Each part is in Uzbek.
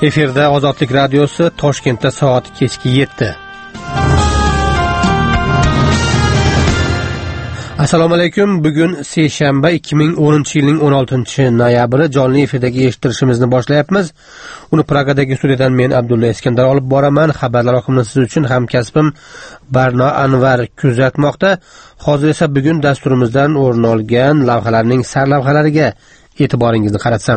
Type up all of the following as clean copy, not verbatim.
Efirda Ozodlik radiosi, Toshkentda soat kechki 7. Assalomu alaykum. Bugun seshanba 2010-yilning 16-noyabri. Jonli efirdagi eshittirishimizni boshlayapmiz. Uni Pragadagi studiyadan men Abdulla Eskandar olib boraman. Xabarlar oqimini siz uchun hamkasbim Barno Anvar kuzatmoqda. Hozir esa bugun dasturimizdan o'rin olgan lavhalarning sarlavhalariga e'tiboringizni qaratsam.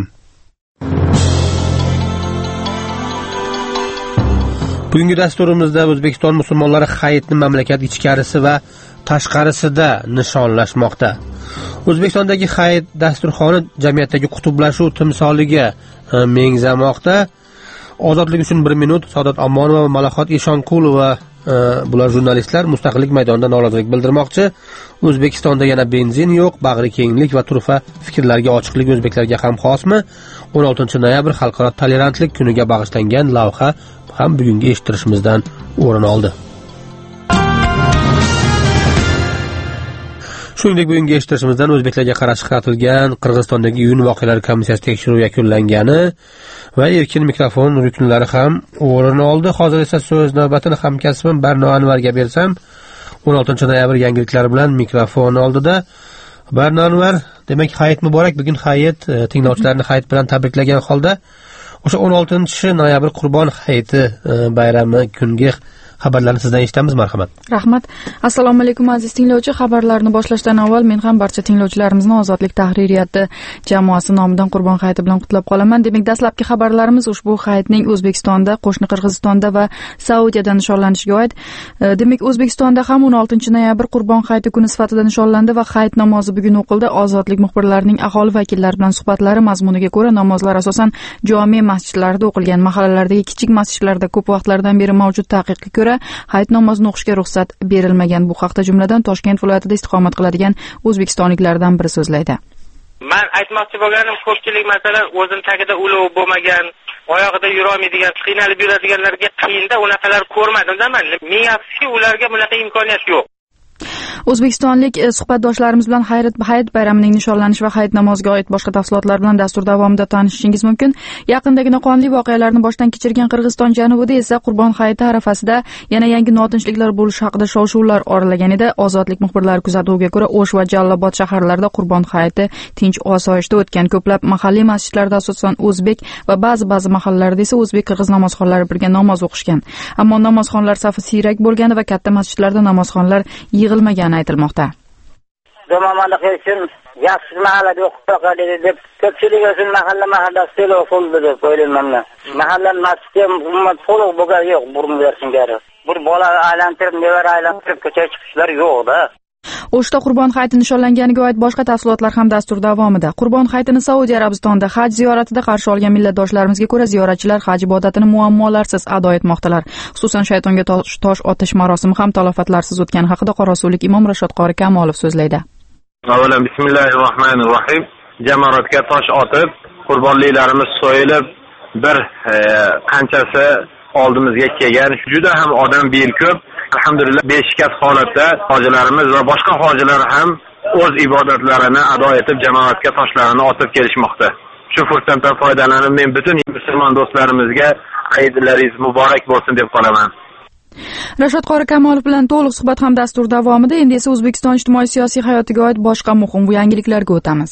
Bugungi dasturimizda O'zbekiston musulmonlari hayitni mamlakat ichkarisi va tashqarisida nishonlashmoqda. O'zbekistondagi hayit dasturxoni jamiyatdagi qutblashuv timsoliga mengzamoqda. Ozodlik uchun 1 minut Saodat Omonova va Malaxot Eshonqulova bular jurnalistlar Mustaqillik maydonida norozilik bildirmoqchi. O'zbekistonda yana benzin yo'q, bag'ri kenglik va turfa fikrlarga ochiqlik o'zbeklarga ham xosmi? 16-noyabr xalqaro tolerantlik kuniga bag'ishlangan lavha ham bugungi eshittirishimizdan o'rin oldi. Shuningdek, bugungi eshittirishimizdan o'zbeklarga qarshi qaratilgan Qirg'izistondagi yun voqealari komissiyasi tekshiruvi yakunlangani va erkin mikrofon ruknlari ham o'rin oldi. Hozir esa so'z navbatini hamkasbim Barno Anvarga bersam, 16-noyabr yangiliklari bilan mikrofon oldida. Barno Anvar, demak hayit muborak. Bugun hayit, tinglovchilarni hayit bilan tabriklagan holda o'sha 16-noyabr Qurbon hayiti bayrami kungi xabarlarni sizdan eshitamiz, marhamat. Rahmat. Assalomu alaykum aziz tinglovchi. Xabarlarni boshlashdan avval men ham barcha tinglovchilarimizni Ozodlik tahririyati jamoasi nomidan Qurbon hayiti bilan qutlab qolaman. Demak, dastlabki xabarlarimiz ushbu hayitning O'zbekistonda, qo'shni Qirg'izistonda va Saudiyada nishonlanishiga oid. Demak, O'zbekistonda ham 16-noyabr Qurbon hayiti kuni sifatida nishonlandi va hayit namozi bugun o'qildi. Ozodlik muxbirlarining aholi vakillari bilan suhbatlari mazmuniga ko'ra, namozlar asosan jome masjidlarida o'qilgan. Mahallalardagi kichik masjidlarda ko'p vaqtlardan beri mavjud taqiqqa ko'ra hayit namozini o'qishga ruxsat berilmagan. Bu haqda jumladan Toshkent viloyatida istiqomat qiladigan o'zbekistonliklardan biri so'zlaydi. Men aytmoqchi bo'lganim, ko'pchilik masalan o'zim tagida ulov bo'lmagan, oyog'ida yurolmaydigan, qiynalib yuradiganlarga qiyinda unaqalar ko'rmadim-da men. Ming afsuski, ularga bunaqa imkoniyat yo'q. O'zbekistonlik suhbatdoshlarimiz bilan hayit bayramining nishonlanishi va hayit namoziga oid boshqa tafsilotlar bilan dastur davomida tanishishingiz mumkin. Yaqindagina qonli voqealarni boshdan kechirgan Qirg'iziston janubida esa Qurbon hayiti arafasida yana yangi notinchliklar bo'lishi haqida shov-shuvlar oralagan edi. Ozodlik muxbirlari kuzatuviga ko'ra, O'sh va Jallobod shaharlarida Qurbon hayiti tinch osoyishta o'tgan. Ko'plab mahalliy masjidlarda asosan o'zbek va ba'zi mahallalarda esa o'zbek-qirg'iz namozxonlari birga namoz o'qishgan. Ammo namozxonlar safi siyrak bo'lgan va katta masjidlarda namozxonlar yig'ilmagan aytilmoqda. Domamalik uchun yaxshi mahallada o'qib qo'yadi deb ko'pchilik uchun mahallasi bo'ldi deb o'ylayman. Mahalla masjidi umuman to'liq bo'lgani yo'q, burunlarsinga. Bir bola aylantirib, nevara aylantirib ko'chaga chiqishlar yo'q-da. O'shda Qurbon hayiti nishonlanganiga oid boshqa tafsilotlar ham dastur davomida. Qurbon hayitini Saudiya Arabistonida haj ziyoratida qarshi olgan millatdoshlarimizga ko'ra, ziyoratchilar haj ibodatini muammolarsiz ado etmoqdalar. Xususan shaytonga tosh otish marosimi ham talofatlarsiz o'tgani haqida Qorasulik imom Rashod Qori Kamolov so'zlaydi. Avvalan bismillahirrohmanirrohim. Jamoratga tosh otib, qurbonliklarimiz so'yilib, bir qanchasi oldimizga kelgan. Juda ham odam bel ko'p. Alhamdulillah, beshikat holatda hojilarimiz va boshqa hojilar ham o'z ibodatlarini ado etib, jamoatga toshlarini otib kelishmoqda. Shu fursatdan foydalanib, men butun musulmon do'stlarimizga hayitlaringiz muborak bo'lsin deb qolaman. Rashod Qori Kamolov bilan to'liq suhbat ham dastur davomida. Endi esa O'zbekiston ijtimoiy-siyosiy hayotiga oid boshqa muhim yangiliklarga o'tamiz.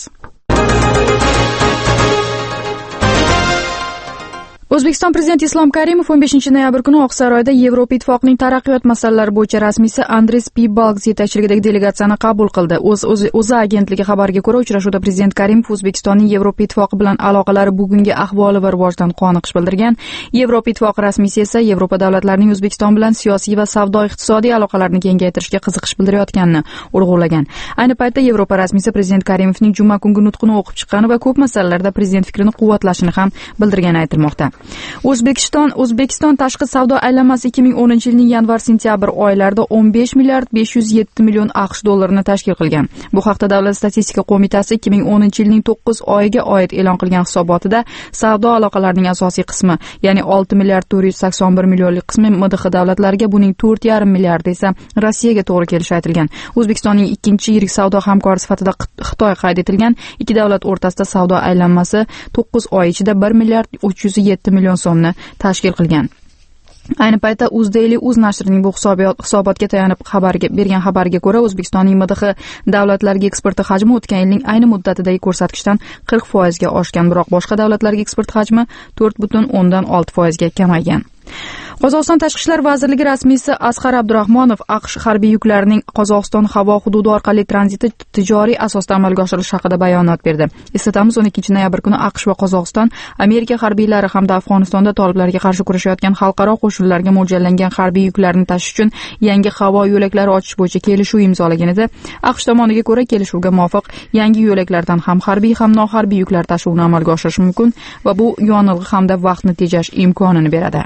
O'zbekiston prezidenti Islom Karimov 15-noyabr kuni Oqsaroyda Yevropa Ittifoqining taraqqiyot masalalari bo'yicha rasmiysi Andres Pibalks yetakchiligidagi delegatsiyani qabul qildi. O'zA agentligi xabariga ko'ra, uchrashuvda prezident Karimov O'zbekistonning Yevropa Ittifoqi bilan aloqalari bugungi ahvoli va rivojidan qoniqish bildirgan. Yevropa Ittifoqi rasmiysi esa Yevropa davlatlarining O'zbekiston bilan siyosiy va savdo-iqtisodiy aloqalarni kengaytirishga qiziqish bildirayotganini urg'ulagan. Ayni paytda Yevropa rasmiysi prezident Karimovning juma kungi nutqini o'qib chiqqani va ko'p masalalarda prezident fikrini quvvatlashini ham bildirgani aytilmoqda. O'zbekiston tashqi savdo aylanmasi 2010-yilning yanvar-sentyabr oylarida 15 milliard 507 million AQSh dollarini tashkil qilgan. Bu haqda Davlat statistika qo'mitasi 2010-yilning 9 oyiga oid e'lon qilgan hisobotida savdo aloqalarining asosiy qismi, ya'ni 6 milliard 481 millionlik qismi MDH davlatlariga, buning 4,5 milliard esa Rossiyaga to'g'ri kelishi aytilgan. O'zbekistonning ikkinchi yirik savdo hamkori sifatida Xitoy qayd etilgan. Ikki davlat o'rtasida savdo aylanmasi 9 oy ichida 1 milliard 307 million so'mni tashkil qilgan. Ayni paytda UzDaily nashrining bu hisobotga tayanib bergan xabariga ko'ra, O'zbekistonning MDH davlatlarga eksporti hajmi o'tgan yilning ayni muddatidagi ko'rsatkichdan 40% ga oshgan, biroq boshqa davlatlarga eksport hajmi 4.6% ga kamaygan. Qozog'iston Tashqi ishlar vazirligi rasmiysi Asqar Abdurahmonov AQSh harbiy yuklarining Qozog'iston havo hududi orqali tranziti tijoriy asosda amalga oshirilishi haqida bayonot berdi. Eslatamiz, 12 noyabr kuni AQSh va Qozog'iston Amerika harbiylari hamda Afg'onistonda toliblarga qarshi kurashayotgan xalqaro qo'shinlarga mo'ljallangan harbiy yuklarni tashish uchun yangi havo yo'laklari ochish bo'yicha kelishuv imzolagan edi. AQSh tomoniga ko'ra, kelishuvga muvofiq yangi yo'laklardan ham harbiy ham noharbiy yuklar tashuvini amalga oshirish mumkin va bu yonilg'i hamda vaqtni tejash imkonini beradi.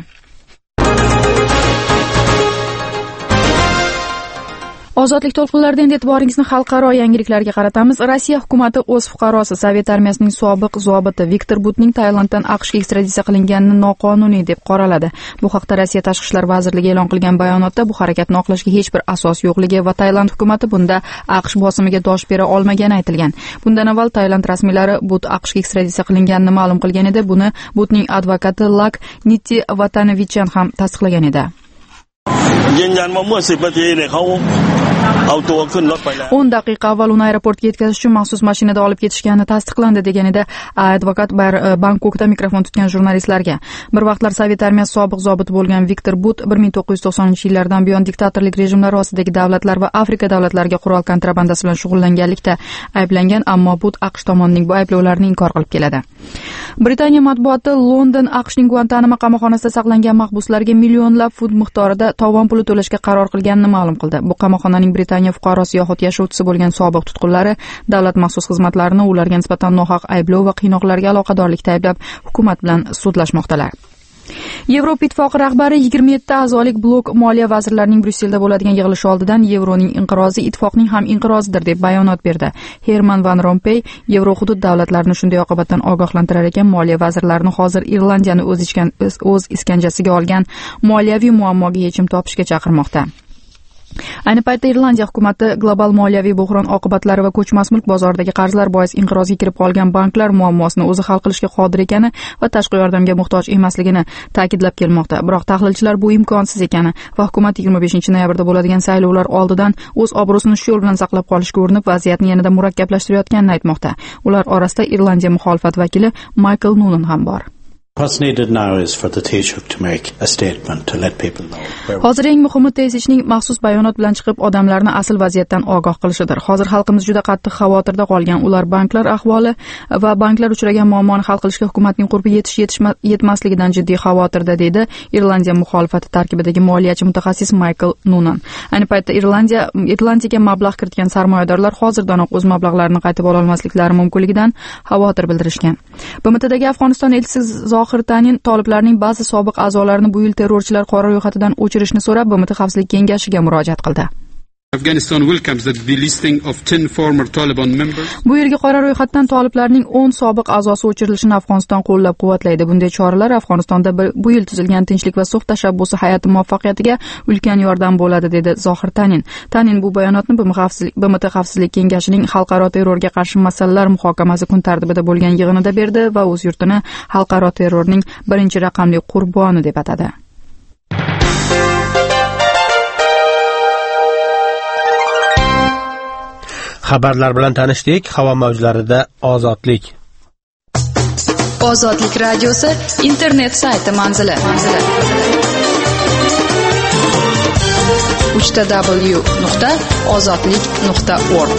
Ozodlik to'lqinlarida endi e'tiboringizni xalqaro yangiliklarga qaratamiz. Rossiya hukumatı o'z fuqarosi Sovet armiyasining sobiq zobiti Viktor Butning Tailanddan AQShga ekstraditsiya qilinganini noqonuniy deb qoraladi. Bu haqda Rossiya Tashqi ishlar vazirligi e'lon qilgan bayonotda bu harakatni oqlashga hech bir asos yo'qligi va Tailand hukumatı bunda AQSh bosimiga dosh bera olmagani aytilgan. Bundan avval Tailand rasmiylari But AQShga ekstraditsiya qilinganini ma'lum qilgan edi. Buni Butning advokati Lak Nitti Vatanovichan ham tasdiqlagan edi. ยืนยันว่าเมื่อ10 นาทีเนี่ยเขาเอาตัวขึ้นรถไปแล้ว 10 daqiqa avval uni aeroportga yetkazish uchun maxsus mashinada olib ketishgani tasdiqlandi degan edi advokat Bangkokda mikrofon tutgan jurnalistlarga. Bir vaqtlar Sovet armiyasi sobiq zobiti bo'lgan Viktor But 1990-yillardan buyon diktatorlik rejimlari ostidagi davlatlar va Afrika davlatlariga qurol kontrabandasi bilan shug'ullanganlikda ayblangan, ammo But AQSh tomonining bu ayblovlarni inkor qilib keladi. Britaniya matbuoti London AQShning Guantanamo qamoqxonasida saqlangan mahbuslarga millionlab funt miqdorida tovon puli to'lashga qaror qilganini ma'lum qildi. Bu qamoqxonaning Britaniya fuqarosi yoxud yashovchisi bo'lgan sobiq tutqunlari davlat maxsus xizmatlarini ularga nisbatan nohaq ayblov va qiynoqlarga aloqadorlikda ayblab hukumat bilan sudlashmoqdalar. Yevropa Ittifoqi rahbari 27 a'zolik blok moliya vazirlarining Bryusselda bo'ladigan yig'ilishi oldidan yevroning inqirozi ittifoqning ham inqirozidir deb bayonot berdi. Herman Van Rompuy yevro hudud davlatlarini shunday oqibatdan ogohlantirar ekan, moliya vazirlarini hozir Irlandiyani o'z iskanjasiga olgan moliyaviy muammoga yechim topishga chaqirmoqda. Ayni paytda Irlandiya hukumati global moliyaviy bo'hron oqibatlari va ko'chmas mulk bozoridagi qarzlar bois inqirozga kirib qolgan banklar muammosini o'zi hal qilishga qodir ekani va tashqi yordamga muhtoj emasligini ta'kidlab kelmoqda. Biroq tahlilchilar bu imkonsiz ekani va hukumat 25 noyabrda bo'ladigan saylovlar oldidan o'z obro'sini shu yo'l bilan saqlab qolishga urinib, vaziyatni yanada murakkablashtirayotganini aytmoqda. Ular orasida Irlandiya muxolifat vakili Michael Noonan ham bor. What's needed now is for the Taoiseach to make a statement to let people know. Hozir eng muhimi Taoiseachning maxsus bayonot bilan chiqib odamlarni asl vaziyatdan ogoh qilishidir. Hozir xalqimiz juda qattiq xavotirda qolgan. Ular banklar ahvoli va banklar uchragan muammoni hal qilishga hukumatning qurbi yetmasligidan jiddiy xavotirda, deydi Irlandiya muxolifati tarkibidagi moliyachi mutaxassis Michael Noonan. Ayni paytda Irlandiyaga mablag' kiritgan sarmoyadorlar hozirdanoq o'z mablag'larini qaytib ola olmasliklari mumkinligidan xavotir bildirishgan. BMTdagi Afg'oniston elchisi Tanin toliblarning ba'zi sobiq a'zolarini bu yil terrorchilar qora ro'yxatidan o'chirishni so'rab BMT Xavfsizlik kengashiga murojaat qildi. Afghanistan welcomes the delisting of 10 former Taliban members. Bu yilgi qora ro'yxatdan toliblarning 10 sobiq a'zosi o'chirilishini Afg'oniston qo'llab-quvvatlaydi. Bunday choralar Afg'onistonda bu yil tuzilgan tinchlik va sulh tashabbusi hayoti muvaffaqiyatiga ulkan yordam bo'ladi, dedi Zohir Tanin. Tanin bu bayonotni BMT Xavfsizlik kengashining xalqaro terrorga qarshi masalalar muhokamasi kun tartibida bo'lgan yig'inida berdi va o'z yurtini xalqaro terrorning birinchi raqamli qurboni deb atadi. Xabarlar bilan tanishdik. Havo mavjlarida ozodlik. Ozodlik radiosi internet sayti manzili. www.ozodlik.org.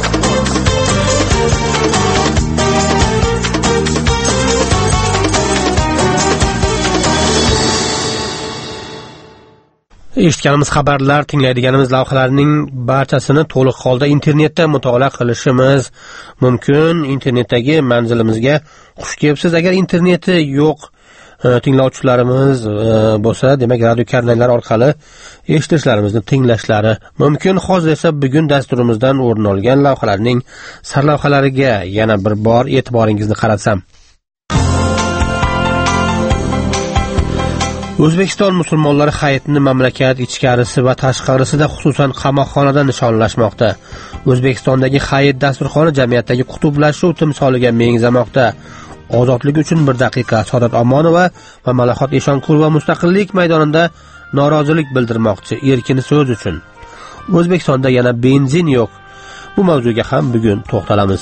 Eshitganimiz xabarlar, tinglaydiganimiz lavhalarning barchasini to'liq holda internetda mutolaa qilishimiz mumkin. Internetdagi manzilimizga xush kelibsiz. Agar interneti yo'q tinglovchilarimiz bo'lsa, demak radio karnaylar orqali eshitishlarimizni tinglashlari mumkin. Hozir esa bugun dasturimizdan o'rin olgan lavhalarning sarlavhalariga yana bir bor e'tiboringizni qaratsam. O'zbekiston musulmonlari hayitini mamlakat ichkarisi va tashqarisida, xususan qamoqxonada nishonlashmoqda. O'zbekistondagi hayit dasturxoni jamiyatdagi qutblashuv timsoliga mengzamoqda. ozodlik uchun 1 daqiqa Saodat Omonova va Malaxot Eshonqulova Mustaqillik maydonida norozilik bildirmoqchi erkin so'z uchun. O'zbekistonda yana benzin yo'q. Bu mavzuga ham bugun to'xtalamiz.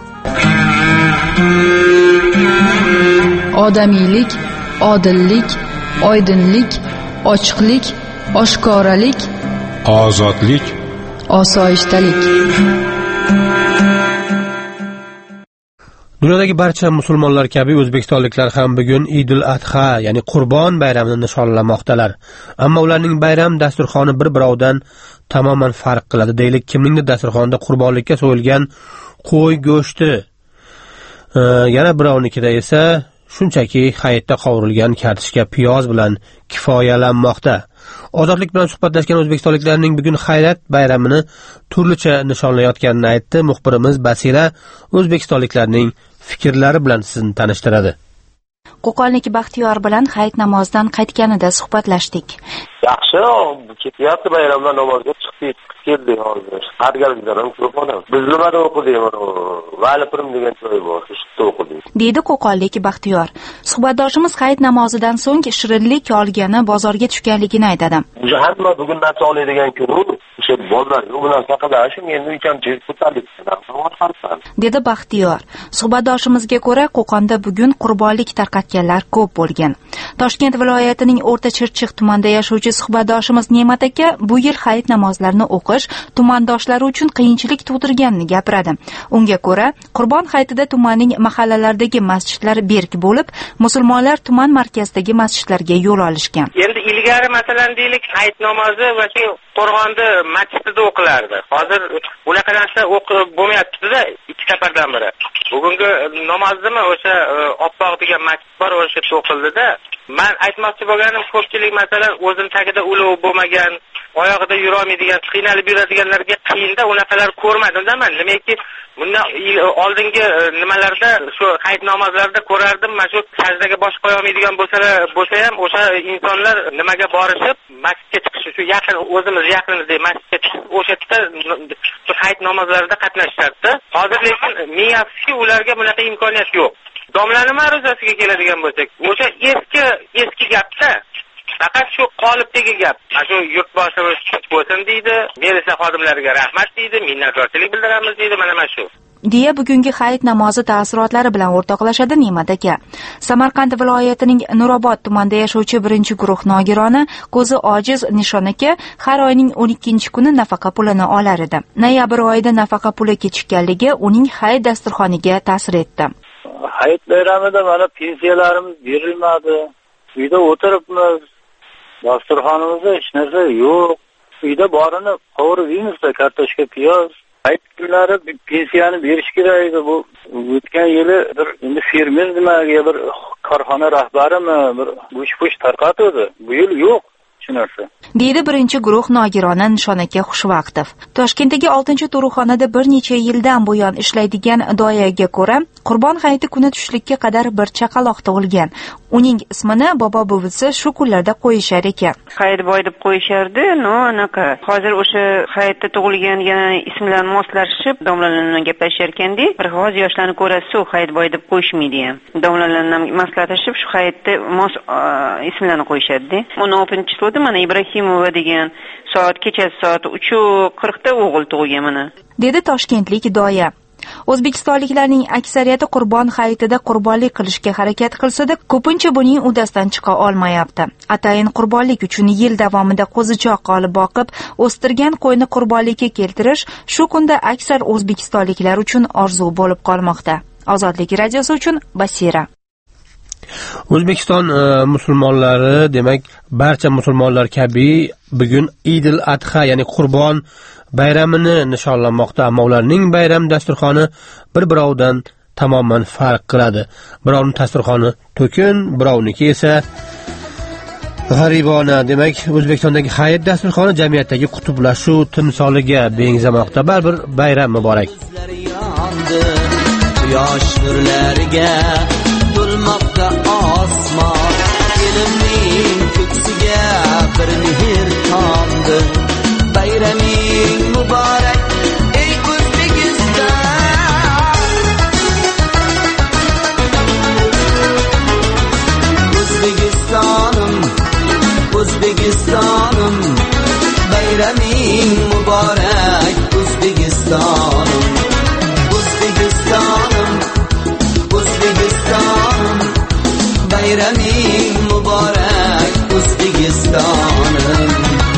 Odamiylik, odillik, oydinlik, ochiqlik, oshkoralik, ozodlik, osoyishtalik. Dunyodagi barcha musulmonlar kabi o'zbekistonliklar ham bugun Idul Adha, ya'ni Qurbon bayramini nishonlamoqdalar. Ammo ularning bayram dasturxoni bir-biridan tamoman farq qiladi. Deylik, kimningdir dasturxonida qurbonlikka so'yilgan qo'y go'shti, yana birovnikida esa shunchaki hayitda qovurilgan kartoshka piyoz bilan kifoyalanmoqda. Ozodlik bilan suhbatlashgan o'zbekistonliklarning bugun hayrat bayramini turlicha nishonlayotganini aytdi. Muxbirimiz Basira o'zbekistonliklarning fikrlari bilan sizni tanishtiradi. Qo'qonlik Baxtiyor bilan hayit namozidan qaytganida suhbatlashdik. Yaxshi, ketyapti bayramdan namozga chiqib keldik hozir. Qargalikdan ham ko'p odam. Biz nimada o'qidik mana Vali Pirim degan joy bor, shunda o'qidik. Deydi Qo'qonlik Baxtiyor. Suhbatdoshimiz hayit namozidan so'ng shirinlik olgani bozorga tushganligini aytadi. Hamma bugun narsa oladigan kun, o'sha bozor bilan faqatlash endi uchinchi ko'tarlik. Dedi Baxtiyor. Suhbatdoshimizga ko'ra, Qo'qonda bugun qurbonlik tarqatganlar ko'p bo'lgan. Toshkent viloyatining O'rta Chirchiq tumanida yashovchi suhbatdoshimiz Ne'mat aka bu yil hayit namozlarini o'qish tumandoshlari uchun qiyinchilik tug'dirganini gapiradi. Unga ko'ra, Qurbon hayitida tumanning mahallalaridagi masjidlar berk bo'lib, musulmonlar tuman markazidagi masjidlarga yo'l olishgan. Endi ilgari masalan deylik, hayit namozi va shu Qo'rg'onda masjidida o'qilardi. Hozir unaqa narsa o'qib bo'lmayapti-da, ikki safardan biri. Bugungi namozni o'sha Oppoq degan masjid bor, o'sha o'qildi-da. Men aytmoqchi bo'lganim, ko'pchilik masalan o'zim tagida ulov bo'lmagan, oyog'ida yurolmaydigan, qiynalib yuradiganlarga qiyinda unaqalar ko'rmadim-da men. Nimaki bundan oldingi nimalarda shu hayit namozlarida ko'rardim, mana shu sajdaga bosh qo'ya olmaydigan bo'lsa ham o'sha insonlar nimaga borishib, masjidga chiqishi, shu yaqin o'zimiz yaqinimizda masjidga chiqib o'sha yerda shu hayit namozlarida qatnashardi. Hozir lekin ming afsuski ularga bunaqa imkoniyat yo'q. Domlaning ma'ruzasiga keladigan bo'lsak, o'sha eski gapda faqat shu qolipdagi gap. Shu yurtboshimiz bo'lsin deydi, militsiya xodimlariga rahmat deydi, minnatdorchilik bildiramiz deydi, mana shu. Deya bugungi hayit namozi taassurotlari bilan o'rtoqlashadi Ne'mat aka. Samarqand viloyatining Nurobod tumanida yashovchi 1-guruh nogironi ko'zi ojiz Nishon aka har oyning 12-kuni nafaqa pulini olar edi. Noyabr oyida nafaqa puli kechikkanligi uning hayit dasturxoniga ta'sir etdi. Hayit bayramida mana pensiyalarimiz berilmadi. Uyda o'tiribmiz. Dasturxonimizda hech narsa yo'q. Uyda borini qovurib yeymiz-da, kartoshka, piyoz. Hayit kunlari pensiyani berish kerak edi. Bu o'tgan yili bir endi fermer nimaga bir korxona rahbarimi bir bo'sh tarqatdi. Bu yil yo'q. Deydi 1-guruh nogironi Nishon aka Xushvaqtov. Toshkentdagi 6-tug'ruqxonada bir necha yildan buyon ishlaydigan doyaga ko'ra, Qurbon hayiti kuni tushlikka qadar bir chaqaloq tug'ilgan. Uning ismini bobo buvisi shu kunlarda qo'yishar ekan. Hayit boy deb qo'yishardi, anaqa. Hozir o'sha hayitda tug'ilgan yana ismlar moslashib, domlalar bilan gaplashar ekanda, bir g'oz yoshlarni ko'rasiz, hayit boy deb qo'yishmaydi ham. Domlalar bilan maslahatlashib, shu hayitda mos ismlarni qo'yishadi. 16-chisi mana Ibrahimova degan kechasi soat 3:40 da o'g'il tug'ilgan mana. Dedi toshkentlik doya. O'zbekistonliklarning aksariyati Qurbon hayitida qurbonlik qilishga harakat qilsa-da, ko'pincha buning uddasidan chiqa olmayapti. Atayin qurbonlik uchun yil davomida qo'zichoq olib boqib, o'stirgan qo'yni qurbonlikka keltirish shu kunda aksar o'zbekistonliklar uchun orzu bo'lib qolmoqda. Ozodlik radiosi uchun Basira. O'zbekiston musulmonlari, demak, barcha musulmonlar kabi bugun Idul Adha, ya'ni Qurbon bayramini nishonlamoqda, ammo ularning bayram dasturxoni bir-biridan tamoman farq qiladi. Birovning dasturxoni to'kin, birovniki esa g'aribona. Demak, O'zbekistondagi hayit dasturxoni jamiyatdagi qutblashuv timsoliga benzamoqda. Baribir bayram muborak. Quyosh nurlariga to'lmoqda osmon, elimning ko'ksiga bir mehr tomdi. Bayraming muborak ey O'zbekiston. bayraming muborak O'zbekistonim.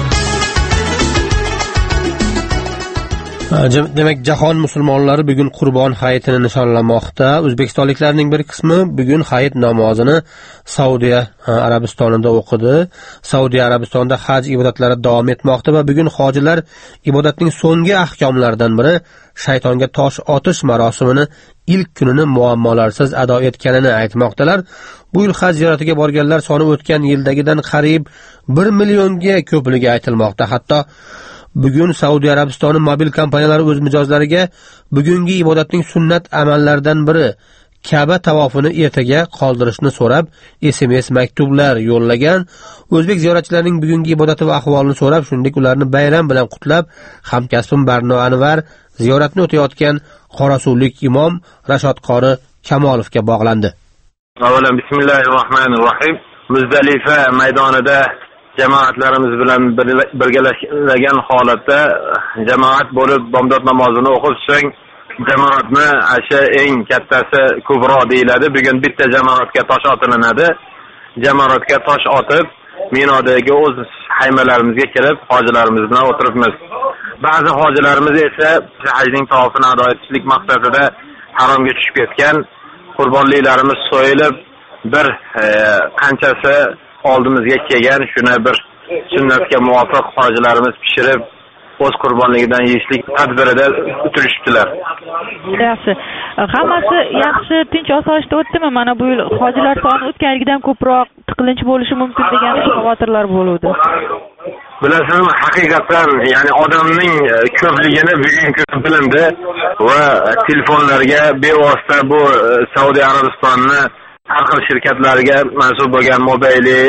Demak, jahon musulmonlari bugun Qurbon hayitini nishonlamoqda. O'zbekistonliklarning bir qismi bugun hayit namozini Saudiya Arabistonida o'qidi. Saudiya Arabistonida haj ibodatlari davom etmoqda va bugun hojilar ibodatning so'nggi ahkomlaridan biri shaytonga tosh otish marosimini ilk kunini muammolarsiz ado etganini aytmoqdalar. Bu yil haj ziyoratiga borganlar soni o'tgan yildagidan qariyb 1 millionga ko'pligi aytilmoqda. Hatto bugun Saudiya Arabistoni mobil kompaniyalari o'z mijozlariga bugungi ibodatning sunnat amallaridan biri Ka'ba tavofini ertaga qoldirishni so'rab SMS maktublar yo'llagan. O'zbek ziyoratchilarining bugungi ibodati va ahvolini so'rab, shuningdek ularni bayram bilan qutlab, hamkasbim Barno Anvar ziyoratni o'tayotgan qorasuvlik imom Rashod qori Kamolovga bog'landi. Avvalan bismillahirrohmanirrohim. Muzdalifa maydonida jamoatlarimiz bilan birgalashgan holatda jamoat bo'lib bomdod namozini o'qib, so'ng jamoatni asha eng kattasi Kubro deyiladi. Bugun bitta jamoatga tosh otilinadi. Jamoatga tosh otib, Minodagi o'z haymalarimizga kelib, hojilarimiz bilan o'tiribmiz. Ba'zi hojilarimiz esa hajning tavofini ado etishlik maqsadida haromga tushib ketgan. Qurbonliklarimiz so'yilib, bir qanchasi oldimizga kelgan, shuni bir sunnatga muvofiq hojilarimiz pishirib o'z qurbonligidan yeyishlik tadbirida o'tirishibdilar. Yaxshi. Hammasi yaxshi, tinch osoyishta o'tdimi? Mana bu yil hojilar soni o'tganligidan ko'proq tiqilinch bo'lishi mumkin degan xavotirlar bo'ldi. Bilasizmi, haqiqatan, ya'ni odamning ko'pligini bugun ko'rib bilindi va telefonlarga bevosita bu Saudiya Arabistonni har xil shirkatlariga mansub bo'lgan Mobile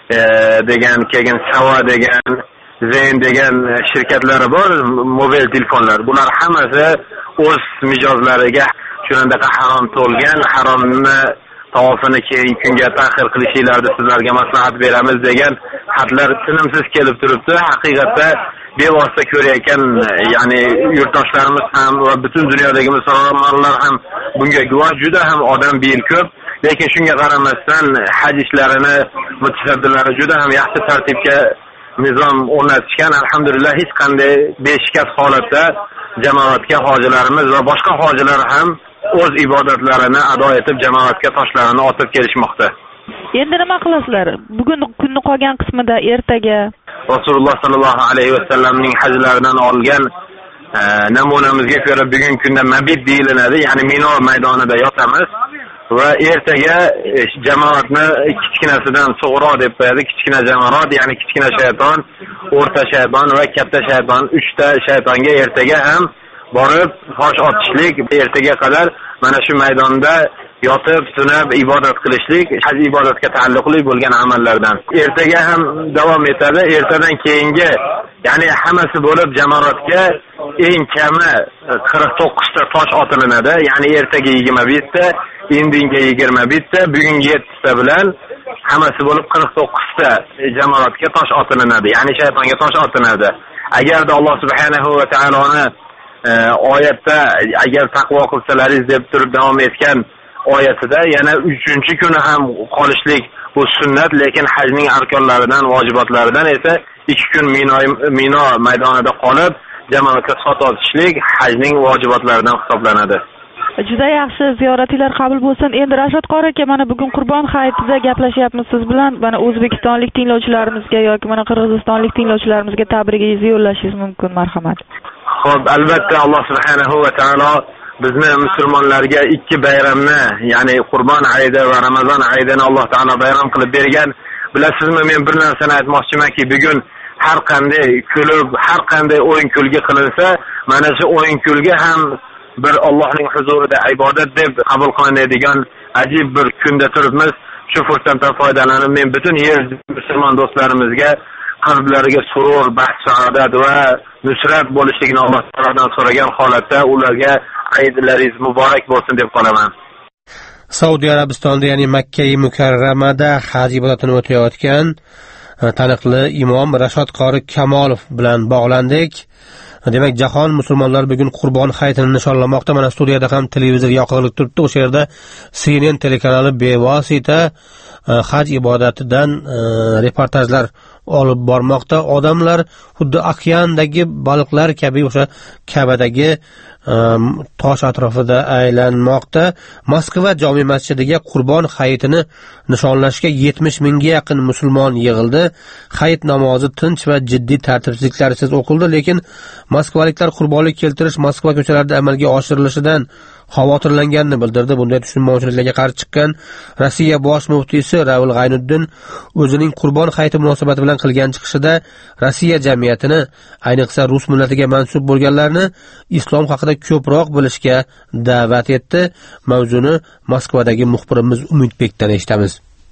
degan, keyin Sava degan, Zain degan shirkatlari bor, mobil telefonlar. Bular hammasi o'z mijozlariga shunday harom to'lgan, haromni tavofini keyingi kunga ta'xir qilishinglarni sizlarga maslahat beramiz degan xatlar tinimsiz kelib turibdi. Haqiqatda bevosita ko'rayotgan, ya'ni yurtdoshlarimiz ham va butun dunyodagi musulmonlar ham bunga guvoh. Juda ham odam bil ko'p. Lekin shunga qaramasdan haj ishlarini mutasaddilari juda ham yaxshi tartibga nizom o'rnatishgan. Alhamdulillah, hech qanday beshikast holatda jamoatga hojilarimiz va boshqa hojilar ham o'z ibodatlarini ado etib jamoatga toshlarini otib kelishmoqda. Endi nima qilasizlar? Bugun kunning qolgan qismida ertaga Rasululloh sallallohu alayhi vasallamning hajlaridan olgan namunamizga ko'ra bugun kunda mabit deyilinadi, ya'ni Mino maydonida yotamiz. Va ertaga jamoatni kichkinasidan sug'ro deb qo'yadi. Kichkina jamoat, ya'ni kichkina shayton, o'rta shayton va katta shayton, 3 ta shaytonga ertaga ham borib tosh otishlik, ertaga qadar mana shu maydonda yotib, sunab ibodat qilishlik haj ibodatga taalluqli bo'lgan amallardan. Ertaga ham davom etadi. Ertadan keyingi, ya'ni hammasi bo'lib jamoatga eng kami 49 ta tosh otilinadi. Ya'ni ertaga 21 ta, indinga 21 ta, bugungi 7 ta bilan hammasi bo'lib 49 ta jamoatga tosh otilinadi. Ya'ni shaytonga tosh otilinadi. Agarda Alloh subhanahu va taoloni oyatda agar taqvo qilsalaringiz deb turib davom etgan oyatida yana 3-kuni ham qolishlik bu sunnat, lekin hajning arkonlaridan, vojibotlaridan esa 2 kun Mino maydonida qolib jamoatga sot otishlik hajning vojibotlaridan hisoblanadi. Juda yaxshi, ziyoratchilar qabul bo'lsin. Endi Rashod qori aka, mana bugun Qurbon hayitida gaplashyapmiz siz bilan. Mana o'zbekistonlik tinglovchilarimizga yoki mana qirg'izistonlik tinglovchilarimizga tabrigingizni yo'llashingiz mumkin, marhamat. Xo'p, albatta Alloh subhanahu va taolo bizni musulmonlarga 2 bayramni, ya'ni Qurbon hayiti va Ramazon hayitini Alloh taolo bayram qilib bergan. Bilasizmi, men bir narsani aytmoqchimanki, bugun har qanday kulib, har qanday o'yin kulgi qilinsa, mana shu o'yin kulgi ham bir Allohning huzurida ibodat deb qabul qilinadigan ajib bir kunda turibmiz. Shu fursatdan foydalanib men butun yer musulmon do'stlarimizga qalblariga surur, baxt, saodat va nusrat bo'lishligini Alloh taolodan so'ragan holatda ularga hayitlaringiz muborak bo'lsin deb qolaman. Saudiya Arabistonida, ya'ni Makka-i Mukarramada haj ibodatini o'tayotgan taniqli imom Rashod qori Kamolov bilan bog'landik. Demak, jahon musulmonlari bugun Qurbon hayitini nishonlamoqda. Mana studiyada ham televizor yoqilib turibdi. O'sha yerda CNN telekanali bevosita haj ibodatidan reportajlar olib bormoqda. Odamlar xuddi okeandagi baliqlar kabi o'sha Ka'badagi tosh atrofida aylanmoqda. Moskva jome masjidiga Qurbon hayitini nishonlashga 70 mingga yaqin musulmon yig'ildi. Hayit namozi tinch va jiddiy tartibsizliklarsiz o'qildi, lekin moskvaliklar qurbonlik keltirish Moskva ko'chalarida amalga oshirilishidan xavotirlanganini bildirdi. Bunday tushunmovchiliklarga qarshi chiqqan Rossiya bosh muftiysi Ravil G'aynuddin o'zining Qurbon hayiti munosabati bilan qilgan chiqishida Rossiya jamiyatini, ayniqsa rus millatiga mansub bo'lganlarni islom haqida ko'proq bilishga da'vat etdi. Mavzuni Moskvadagi muxbirimiz Umidbekdan eshitamiz.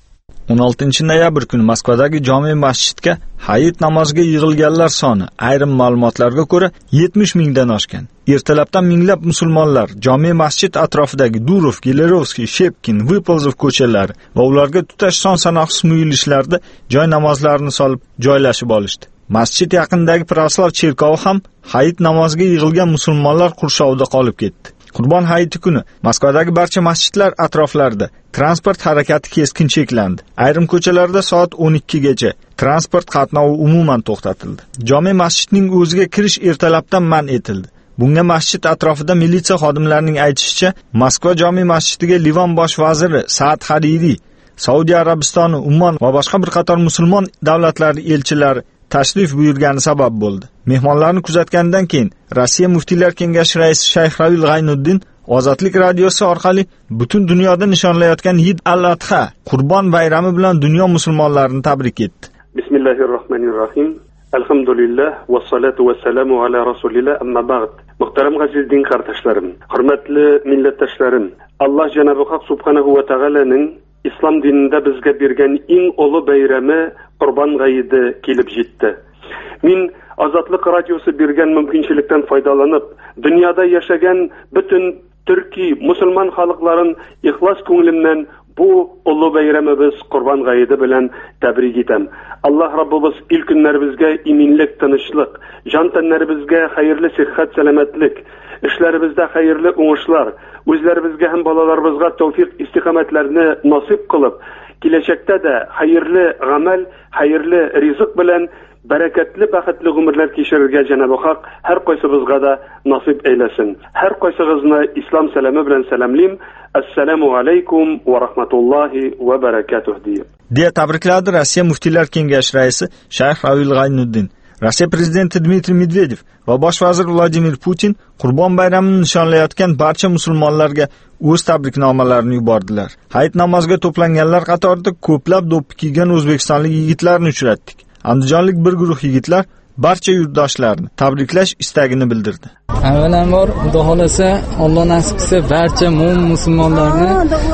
16 noyabr kuni Moskvadagi jome masjidga hayit namoziga yig'ilganlar soni ayrim ma'lumotlarga ko'ra 70 mingdan oshgan. Ertalabdan minglab musulmonlar jome masjid atrofidagi Durov, Gelerovskiy, Shepkin, Vypolzov ko'chalari va ularga tutash son sanoqsiz muyulishlarda joy namozlarini solib joylashib olishdi. Masjid yaqinidagi Proslav cherkovi ham hayit namoziga yig'ilgan musulmonlar qurshovida qolib ketdi. Qurbon hayiti kuni Moskvadagi barcha masjidlar atroflarida transport harakati keskin cheklandi. Ayrim ko'chalarda soat 12 gacha transport qatnovi umuman to'xtatildi. Jome masjidning o'ziga kirish ertalabdan man etildi. Bunga masjid atrofida militsiya xodimlarining aytishicha, Moskva jome masjidiga Livan bosh vaziri Saad Hariri, Saudiya Arabistoni, Ummon va boshqa bir qator musulmon davlatlari elchilari tashrif buyurgani sabab bo'ldi. Mehmonlarni kuzatgandan keyin Rossiya muftiylar kengashi raisi Shayx Ravil G'aynuddin Ozodlik radiosi orqali butun dunyoda nishonlayotgan Yid al-Adha, Qurbon bayrami bilan dunyo musulmonlarini tabrik etdi. Bismillahirrohmanirrohim. Alhamdulillah va salatu va salamu ala rasulillah, amma ba'd. Muhtaram aziz din qardoshlarim, hurmatli millatdoshlarim, Alloh Janobi Haq subhanahu va taolaning islom dinida bizga bergan eng ulug' bayrami Qurbon hayiti kelib jetdi. Men Ozodlik radiosi bergan mumkinchilikdan foydalanib, dunyoda yashagan butun Turkiy musulmon xalqlarini ixlos ko'nglimdan bu ulug' bayramimiz Qurbon hayiti bilan tabrik etaman. Alloh Rabbimiz ilk kunlarimizga iminlik, tinchlik, jon tanlarimizga xayrli sihat, salomatlik, ishlarimizda xayrli o'ngishlar, o'zlarimizga ham bolalarimizga tavfiq, istiqomatlarni nasib qilib, kelajakda da xayrli amal, xayrli rizq bilan barakatli, baxtli umrlar kechirishga Janobi Haq har qaysimizga da nasib eylesin. Har qaysingizni islom salami bilan salomlayman. Assalomu alaykum va rahmatullohi va barakatuh deya tabrikladi Rossiya muftiylar kengashi raisi Shayx Ravil G'aynuddin. Rossiya prezidenti Dmitriy Medvedev va bosh vazir Vladimir Putin Qurbon bayramini nishonlayotgan barcha musulmonlarga o'z tabriknomalarini yubordilar. Hayit namoziga to'planganlar qatorida ko'plab do'ppi kiygan o'zbekistonlik yigitlarni uchratdik. Andijonlik bir guruh yigitlar barcha yurtdoshlarni tabriklash istagini bildirdi. Avvalambor Xudo xolasa, Alloh nasib qilsa barcha mo'min musulmonlarni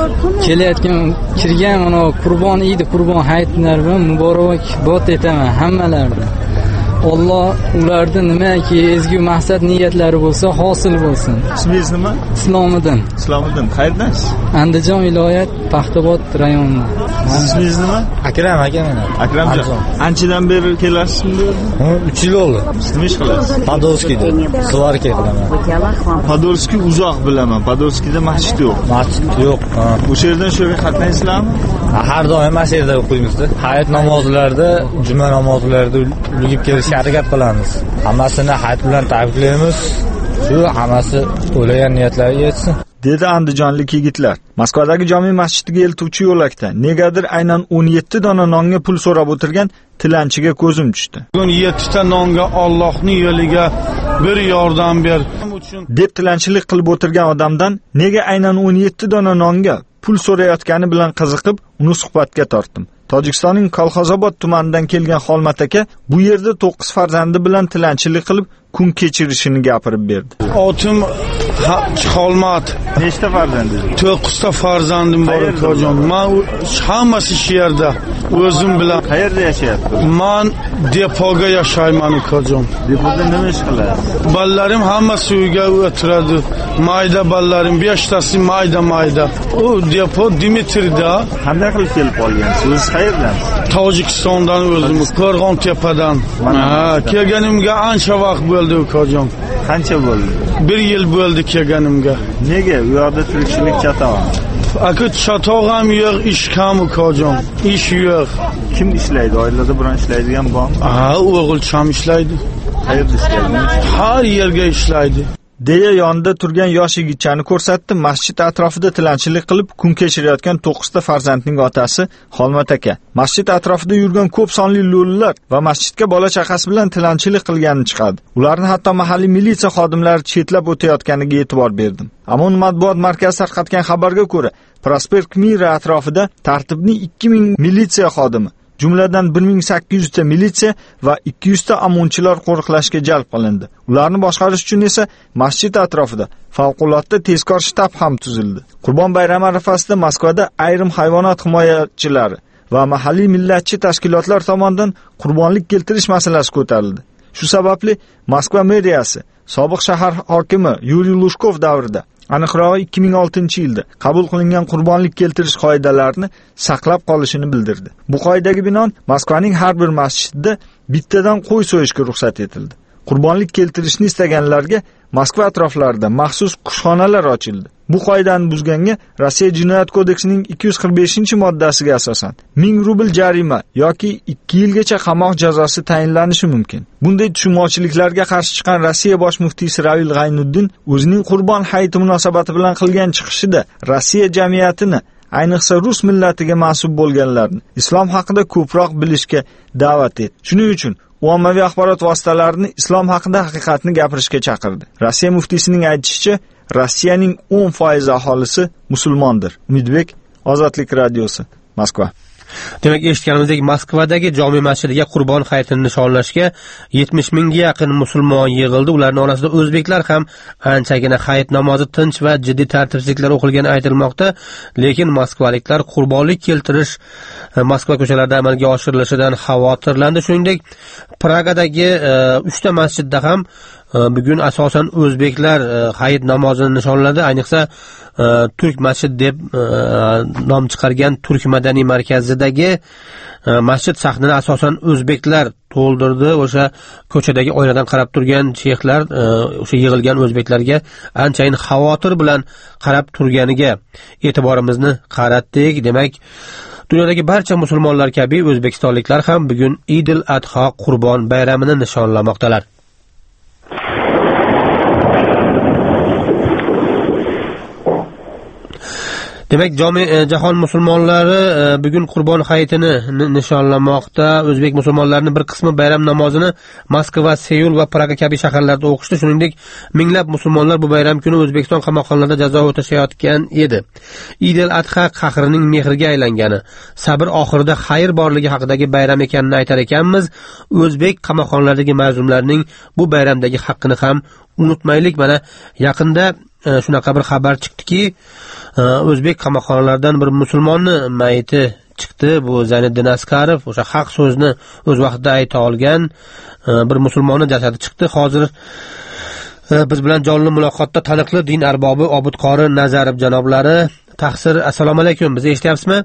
kirgan mana Qurbon Eid, Qurbon hayitlari bilan muborakbod etaman hammalarni. Alloh ularda nimaki ezgu maqsad niyatlari bo'lsa, hosil bo'lsin. Ismingiz nima? Islomiddin. Islomiddin, qayerdasiz? Andijon viloyat Paxtabod rayonidan. Ismingiz nima? Akram aka meni. Akramjon. Anchadan beri kelasizmi? 3 yil oldi. Nima ish qilasiz? Podolskiyda. Svarka qilaman. Podolskiy uzoq bilaman. Podolskiyda masjid yo'q. Masjid yo'q. O'sha yerdan shu yerga qatnaysizlarmi? Har doim mana shu yerda o'qiymiz-da. Hayit namozlarida, juma namozlarida ulgib kelishga harakat qilamiz. Hammasini hayit bilan tabriklaymiz. Shu hammasi o'ylagan niyatlariga yetsin, dedi andijonlik yigitlar. Moskvadagi jome masjidiga eltuvchi yo'lakda negadir aynan 17 dona nonga pul so'rab o'tirgan tilanchiga ko'zim tushdi. Bugun 7 ta nonga Allohning yo'liga bir yordam ber deb tilanchilik qilib o'tirgan odamdan nega aynan 17 dona nonga pul so'rayotgani bilan qiziqib, uni suhbatga tortdim. Tojikistonning Kolxozobod tumanidan kelgan Xolmat aka bu yerda 9 farzandi bilan tilanchilik qilib kun kechirishini gapirib berdi. Otim Xolmat. Nechta farzandingiz? 9 ta farzandim bor ukajon. Men hammasi shu yerda o'zim bilan. Qayerda yashayapsiz? Men depoga yashayman ukajon. Depoda nima ish qilasiz? Ballarim hammasi uyga o'tiradi. Mayda ballarim 5 tasi mayda. U depo Dimitriyda. Qanday qilib kelib qolgansiz? O'zingiz qayerdan? Tojikistondan o'zim, Qo'rg'ontepadan. Kelganimga ancha vaqt bo'ldi ukajon. Qancha bo'ldi? 1 yil bo'ldi kelganimga. Nega? U yoqda tirikchilik chatoq. Aka chatoq ham yo'q, ish kam ukajon. Ish yo'q. Kim ishlaydi? Oilada biron ishlaydigan bormi? O'g'ilcham ishlaydi. Qayerda ishlaydi? Har yerga ishlaydi. deya yonida turgan yosh yigitchani ko'rsatdi. Masjid atrofida tilanchilik qilib kun kechirayotgan 9 ta farzandning otasi Xolmat aka. Masjid atrofida yurgan ko'p sonli lo'lilar va masjidga bola chaqasi bilan tilanchilik qilgani chiqadi. Ularni hatto mahalliy militsiya xodimlari chetlab o'tayotganiga e'tibor berdim. Ammo matbuot markazi tarqatgan xabarga ko'ra, Prospekt Mira atrofida tartibning 2000 militsiya xodimi, jumladan 1800 ta militsiya va 200 ta OMONchilar qo'riqlashga jalb qilindi. Ularni boshqarish uchun esa masjid atrofida favqulodda tezkor shtab ham tuzildi. Qurbon bayrami arafasida Moskvada ayrim hayvonot himoyachilari va mahalliy millatchi tashkilotlar tomonidan qurbonlik keltirish masalasi ko'tarildi. Shu sababli Moskva meriyasi sobiq shahar hokimi Yuriy Lushkov davrida, aniqrog'i 2006-yilda qabul qilingan qurbonlik keltirish qoidalarini saqlab qolishini bildirdi. Bu qoidaga binoan Moskvaning har bir masjidida bittadan qo'y so'yishga ruxsat etildi. Qurbonlik keltirishni istaganlarga Moskva atroflarida maxsus kushxonalar ochildi. Bu qoidani buzganga Rossiya Jinoyat kodeksining 245-moddasiga asosan 1000 rubl jarima yoki 2 yilgacha qamoq jazosi tayinlanishi mumkin. Bunday tushunmovchiliklarga qarshi chiqqan Rossiya bosh muftiysi Ravil G'aynuddin o'zining Qurbon hayiti munosabati bilan qilgan chiqishida Rossiya jamiyatini, ayniqsa rus millatiga mansub bo'lganlarni islom haqida ko'proq bilishga da'vat etdi. Shuning uchun ommaviy axborot vositalarini islom haqida haqiqatni gapirishga chaqirdi. Rossiya muftiysining aytishicha, Rossiyaning 10% aholisi musulmondir. Umidbek, Ozodlik radiosi, Moskva. Demak, eshitganimizdek, Moskvadagi jome masjidiga Qurbon hayitini nishonlashga 70 mingga yaqin musulmon yig'ildi. Ularning orasida o'zbeklar ham anchagina hayit namozi tinch va jiddiy tartibsizliklar o'qilgani aytilmoqda. Lekin moskvaliklar qurbonlik keltirish Moskva ko'chalarida amalga oshirilishidan xavotirlandi. Shuningdek, Pragadagi 3 ta masjidda ham bugun asosan o'zbeklar hayit namozini nishonladi. Ayniqsa Turk masjid deb nom chiqargan Turk madaniy markazidagi masjid sahnini asosan o'zbeklar to'ldirdi. O'sha ko'chadagi oynadan qarab turgan sheyxlar o'sha yig'ilgan o'zbeklarga anchayin xavotir bilan qarab turganiga e'tiborimizni qaratdik. Demak, dunyodagi barcha musulmonlar kabi o'zbekistonliklar ham bugun Idil Adha Qurbon bayramini nishonlamoqdalar. Demak, jahon musulmonlari bugun Qurbon hayitini nishonlamoqda. O'zbek musulmonlarining bir qismi bayram namozini Moskva, Seul va Praga kabi shaharlarda o'qishdi. Shuningdek, minglab musulmonlar bu bayram kuni O'zbekiston qamoqxonalarida jazo o'tashayotgan edi. Idil Adha qahrining mehrga aylangani, sabr oxirida xayr borligi haqidagi bayram ekanini aytar ekanmiz. O'zbek qamoqxonalaridagi mazlumlarning bu bayramdagi haqqini ham unutmaylik. Mana yaqinda shunaqa bir xabar chiqdiki, o'zbek qamoqxonalaridan bir musulmonni mayiti chiqdi. Bu Zayniddin Askarov, o'sha haq so'zni o'z vaqtida ayta olgan bir musulmonning jasadi chiqdi. Hozir biz bilan jonli muloqotda taniqli din arbobi Obidqori Nazarov janoblari. Taqsir, assalomu alaykum. Bizni eshityapsizmi?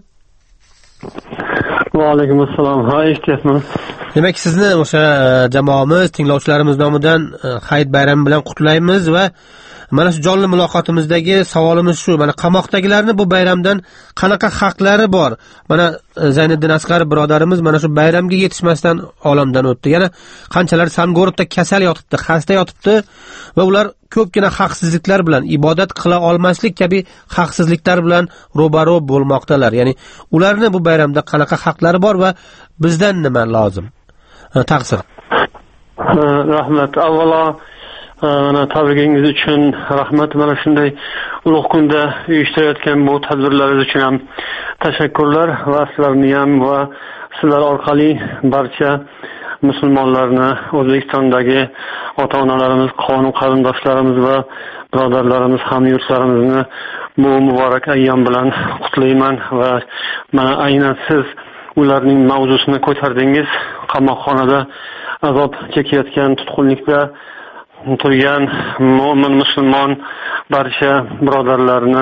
Va alaykum assalom. Ha, eshityapman. Demak, sizni o'sha jamoamiz, tinglovchilarimiz nomidan hayit bayrami bilan qutlaymiz va mana shu jonli muloqotimizdagi savolimiz shu. Mana qamoqdagilarni bu bayramdan qanaqa haqlari bor? Mana Zayniddin Askarov birodarimiz mana shu bayramga yetishmasdan olamdan o'tdi. Yana qanchalar Samgorodda kasal yotibdi, xasta yotibdi va ular ko'pgina haqsizliklar bilan, ibodat qila olmaslik kabi haqsizliklar bilan ro'baro bo'lmoqdalar. Ya'ni ularni bu bayramda qanaqa haqlari bor va bizdan nima lozim? Taqsir. Rahmat. Avvalo mana tabrigingiz uchun rahmat. Mana shunday ulug' kunda uyushtirayotgan bu tadbirlaringiz uchun ham tashakkurlar va sizlarni ham va sizlar orqali barcha musulmonlarni, O'zbekistondagi ota-onalarimiz, qonun qarindoshlarimiz va birodarlarimiz, hamyurtlarimizni bu muborak ayyom bilan qutlayman va mana aynan siz ularning mavzusini ko'tardingiz. Qamoqxonada azob chekayotgan, tutqunlikda turgan mo'min musulmon barcha birodarlarni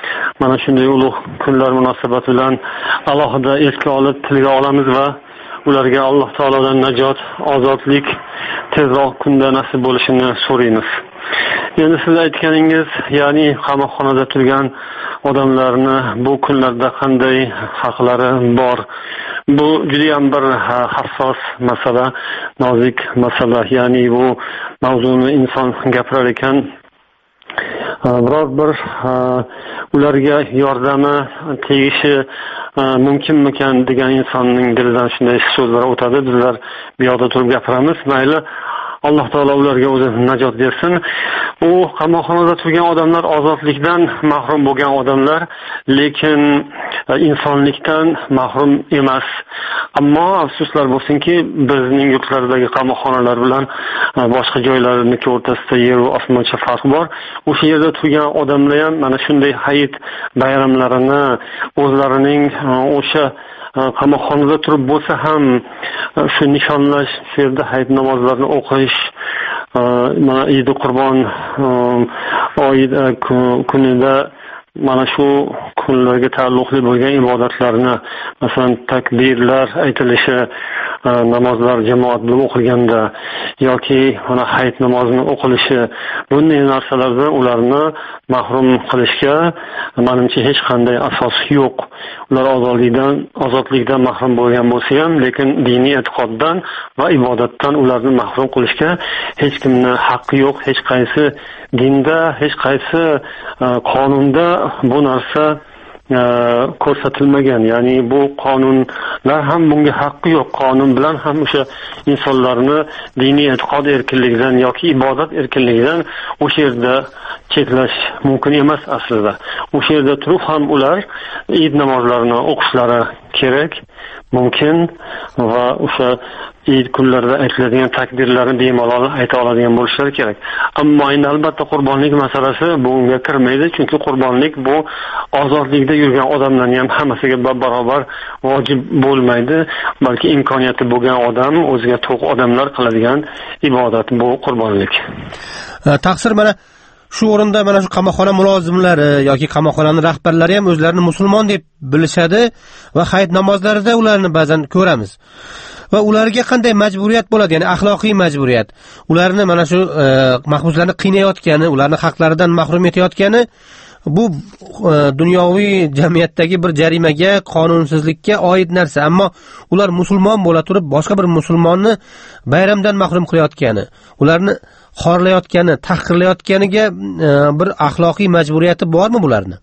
mana shunday ulug' kunlar munosabati bilan alohida esga olib tilga olamiz va ularga Alloh taolodan najot, ozodlik tezroq kunda nasib bo'lishini so'raymiz. Endi siz aytganingiz, ya'ni qamoqxonada turgan odamlarni bu kunlarda qanday haqlari bor? Bu juda ham bir hassos masala, nozik masala. Ya'ni bu mavzuni inson gapirar ekan, biror bir ularga yordami tegishi mumkinmikan degan insonning dilidan shunday so'zlar o'tadi. Bizlar bu yoqda turib gapiramiz, mayli Alloh taolo ularga o'zi najot bersin. U qamoqxonada turgan odamlar ozodlikdan mahrum bo'lgan odamlar, lekin insonlikdan mahrum emas. Ammo afsuslar bo'lsinki, bizning yurtlardagi qamoqxonalar bilan boshqa joylarniki o'rtasida yer va osmoncha farq bor. O'sha yerda turgan odamlar ham mana shunday hayit bayramlarini o'zlarining o'sha qamoqxonada turib bo'lsa ham shu nishonlash, shu yerda hayit namozlarini o'qish, mana Eid Qurbon kunida mana shu kunlarga taalluqli bo'lgan ibodatlarni, masalan takbirlar aytilishi, namozlar jamoat bilan o'qilganda yoki mana hayit namozini o'qilishi, bunday narsalardan ularni mahrum qilishga menimcha hech qanday asos yo'q. Ular ozodlikdan mahrum bo'lgan bo'lsa ham, lekin diniy e'tiqoddan va ibodatdan ularni mahrum qilishga hech kimning haqqi yo'q. Hech qaysi dinda, hech qaysi qonunda bu narsa ko'rsatilmagan. Ya'ni bu qonunlar ham bunga haqqi yo'q. Qonun bilan ham o'sha insonlarni diniy e'tiqod erkinligidan yoki ibodat erkinligidan o'sha yerda cheklash mumkin emas aslida. O'sha yerda turib ham ular Eid namozlarini o'qishlari kerak, mumkin va o'sha Eid kunlarida aytiladigan takbirlarni bemalol ayta oladigan bo'lishlari kerak. Ammo endi albatta qurbonlik masalasi bunga kirmaydi, chunki qurbonlik bu ozodlikda yurgan odamlarning ham hammasiga barobar vojib bo'lmaydi, balki imkoniyati bo'lgan odam, o'ziga to'q odamlar qiladigan ibodat bu qurbonlik. Taqsir, mana shu o'rinda mana shu qamoqxona mulozimlari yoki qamoqxonaning rahbarlari ham o'zlarini musulmon deb bilishadi va hayit namozlarida ularni ba'zan ko'ramiz. Va ularga qanday majburiyat bo'ladi, ya'ni axloqiy majburiyat. Ularni mana shu mahbuslarni qiynayotgani, ularni haqlaridan mahrum etayotgani bu dunyoviy jamiyatdagi bir jarimaga, qonunsizlikka oid narsa. Ammo ular musulmon bo'la turib boshqa bir musulmonni bayramdan mahrum qilayotgani, ularni xorlayotgani, tahqirlayotganiga bir axloqiy majburiyati bormi bularni?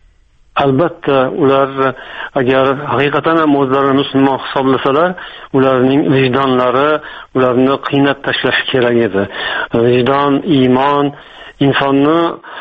Albatta, ular agar haqiqatan ham o'zlarini musulmon hisoblasalar, ularning vijdonlari ularni qiynab tashlashi kerak edi. Vijdon, iymon insonni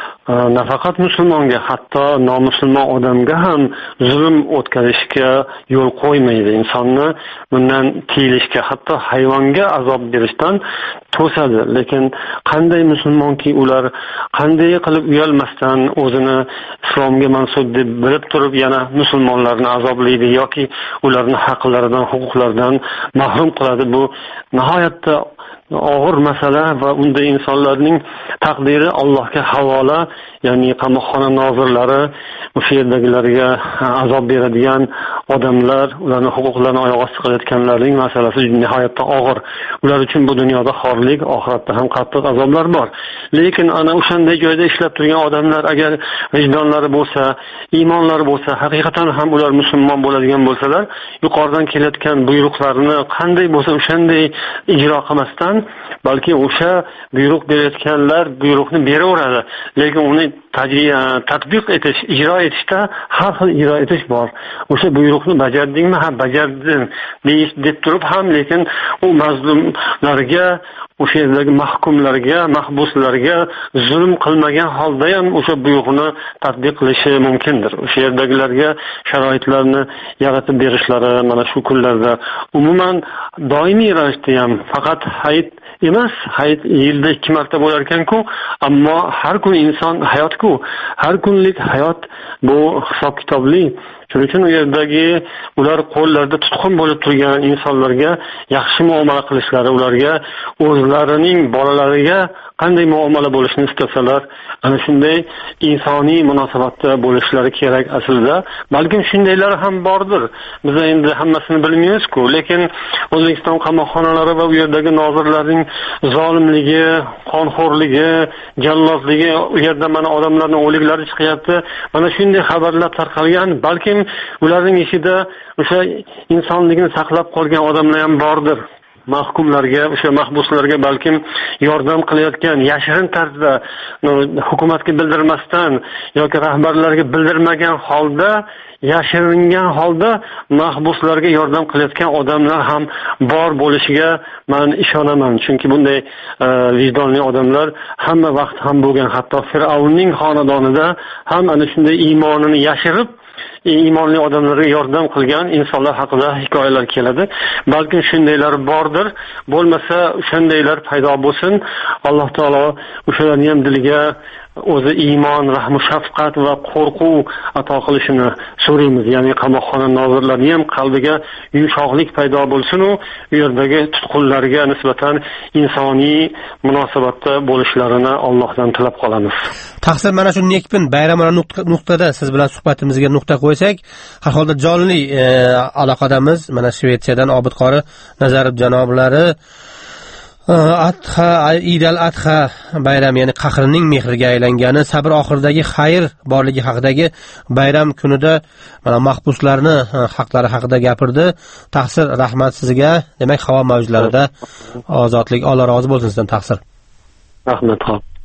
nafaqat musulmonga, hatto nomusulmon odamga ham zulm o'tkazishga yo'l qo'ymaydi. Insonni bundan tiyilishga, hatto hayvonga azob berishdan to'sadi. Lekin qanday musulmonki ular qanday qilib uyalmasdan o'zini islomga mansub deb bilib turib yana musulmonlarni azoblaydi yoki ularni haqlaridan, huquqlaridan mahrum qiladi. Bu nihoyatda og'ir masala va unda insonlarning taqdiri Allohga havola. Ya'ni qamoqxona nozirlari, o'sha yerdagilarga azob beradigan odamlar, ularning huquqlarini oyoq osti qilayotganlarning masalasi nihoyatda og'ir. Ular uchun bu dunyoda xorlik, oxiratda ham qattiq azoblar bor. Lekin ana o'shanday joyda ishlab turgan odamlar agar vijdonlari bo'lsa, iymonlari bo'lsa, haqiqatan ham ular musulmon bo'ladigan bo'lsalar, yuqoridan kelayotgan buyruqlarni qanday bo'lsa o'shanday ijro qilmasdan, balki o'sha buyruq berayotganlar buyruqni beraveradi. Lekin uni tatbiq etish, ijro etishda har xil ijro etish bor. O'sha buyruqni bajardingmi? Ha, bajardim deb turib ham, lekin u mazlumlarga, o'sha yerdagi mahkumlarga, mahbuslarga zulm qilmagan holda ham o'sha buyruqni tatbiq qilishi mumkindir. O'sha yerdagilarga sharoitlarni yaratib berishlari mana shu kunlarda umuman doimiy ravishda ham faqat hayit emas, hayit yilda 2 marta bo'lar ekan-ku, ammo har kun inson hayot-ku. Har kunlik hayot bu hisob kitobli. Shuning uchun u yerdagi ular qo'llarida tutqun bo'lib turgan insonlarga yaxshi muomala qilishlari, ularga o'zlarining bolalariga qanday muomala bo'lishni istasalar, ana shunday insoniy munosabatda bo'lishlari kerak aslida. Balkim shundaylar ham bordir. Biz endi hammasini bilmaymiz-ku, lekin O'zbekiston qamoqxonalari va u yerdagi nozirlarning zolimligi, qonxo'rligi, jallodligi, u yerda mana odamlarning o'liklari chiqyapti. Mana shunday xabarlar tarqalgan. Balkim ularning ichida o'sha insonligini saqlab qolgan odamlar ham bordir. Mahkumlarga, o'sha mahbuslarga balkim yordam qilayotgan, yashirin tarzda hukumatga bildirmasdan yoki rahbarlarga bildirmagan holda, yashiringan holda mahbuslarga yordam qilayotgan odamlar ham bor bo'lishiga men ishonaman. Chunki bunday vijdonli odamlar hamma vaqt ham bo'lgan. Hatto Fir'avnning xonadonida ham ana shunday iymonini yashirib iymonli odamlarga yordam qilgan insonlar haqida hikoyalar keladi. Balkim shundaylar bordir. Bo'lmasa shundaylar paydo bo'lsin. Alloh taolo o'shalarning ham diliga o'zi iymon, rahmu shafqat va qo'rquv ato qilishini so'raymiz. Ya'ni qamoqxona nozirlarining ham qalbiga yumshoqlik paydo bo'lsin u yerdagi tutqunlarga nisbatan insoniy munosabatda bo'lishlarini Allohdan tilab qolamiz. Taqsir, mana shu nekbin bayramona nuqtada siz bilan suhbatimizga nuqta qo'ysak, har holda jonli aloqadamiz. Mana Shvetsiyadan Obid qori Nazarov janoblari Idal Adha bayrami, ya'ni qahrning mehriga aylangani, sabr oxiridagi xayr borligi haqidagi bayram kunida mana mahbuslarni haqlari haqida gapirdi. Taqsir, rahmat sizga. Demak, havo mavjlarida ozodlik. Alloh rozi bo'lsin sizdan, Taqsir. Rahmat.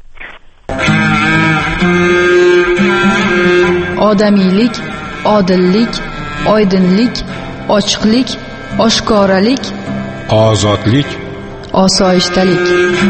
Odamiylik, odillik, oydinlik, ochiqlik, oshkoralik, ozodlik, osoyishtalik.